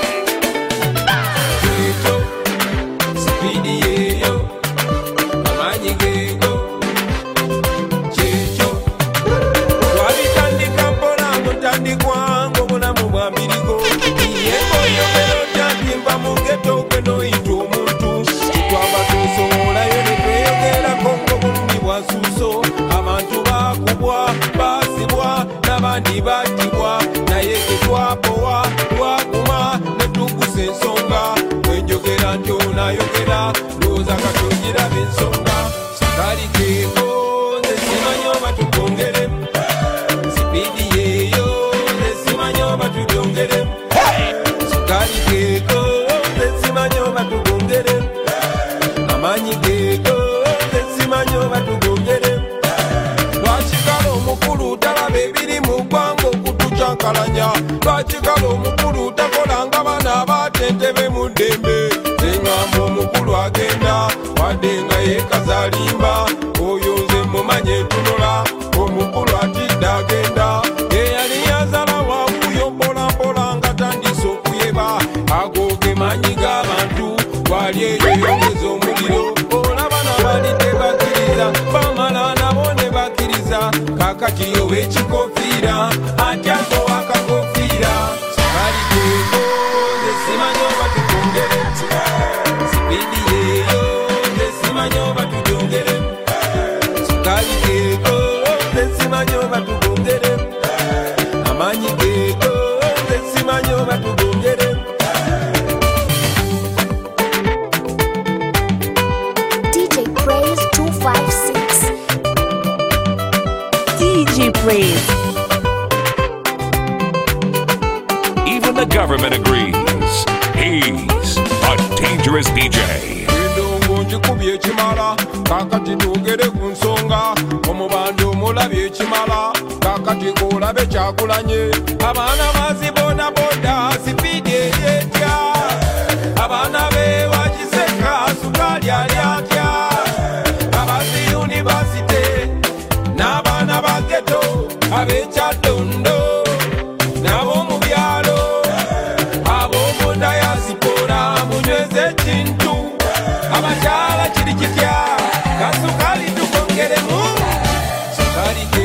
[SPEAKER 20] Batibwa naye ketwapowa twakuma netuguse ensonga wenjogera ntyonayogera looza katugira bensonga sakali keeko nze simanyi oba tugongeremu sipidi yeeyo nze simanyi oba tugyongeremu sakali keeko nze simanyi oba tugongeremu amaanyi geeko nze simanyi oba tugongeremu lwakikala omukulu talaba ebiri mu ggwanga okutucyankalanya lwakikala omukulu takolanga baana abatentebe mu ddembe zeŋŋamba omukulu agenda wadde nga yeekazalimba oyo nze mumanye etunola omukulu atidde agenda eyali yazala waawuyo mpolampola nga tandise okuyeba ago ge maanyi g'abantu wali eyo yongeza omuliro olaba nabali tebakkiriza bamala nabo ne bakkiriza kakati ow'ekikofiira atyago wakakofiira sakali keeko nze simanyi oba tugongeremu sipidi yeeyo nze simanyi oba tugongeremu sakali keeko nze simanyi oba tugongeremu amaanyi geeko nze simanyi oba tugongeremu.
[SPEAKER 7] DJ Praise 256.
[SPEAKER 8] DJ Praise.
[SPEAKER 6] Even the government agrees. He's a dangerous DJ.
[SPEAKER 20] Njikubye ekimala kakati tugere ku nsonga omubanda omulabye ekimala kakati kolabe kyakulanye abaana bazibodaboda sipidi eryetya abaana bewakiseka sukali ali atya abazi yunivasite n'abaana ba geto ab'ekyaddondo n'ab'omu byalo ab'omu dayasipora munyweze ekintu abakyala kiri kitya kasukali tukongeremu sukali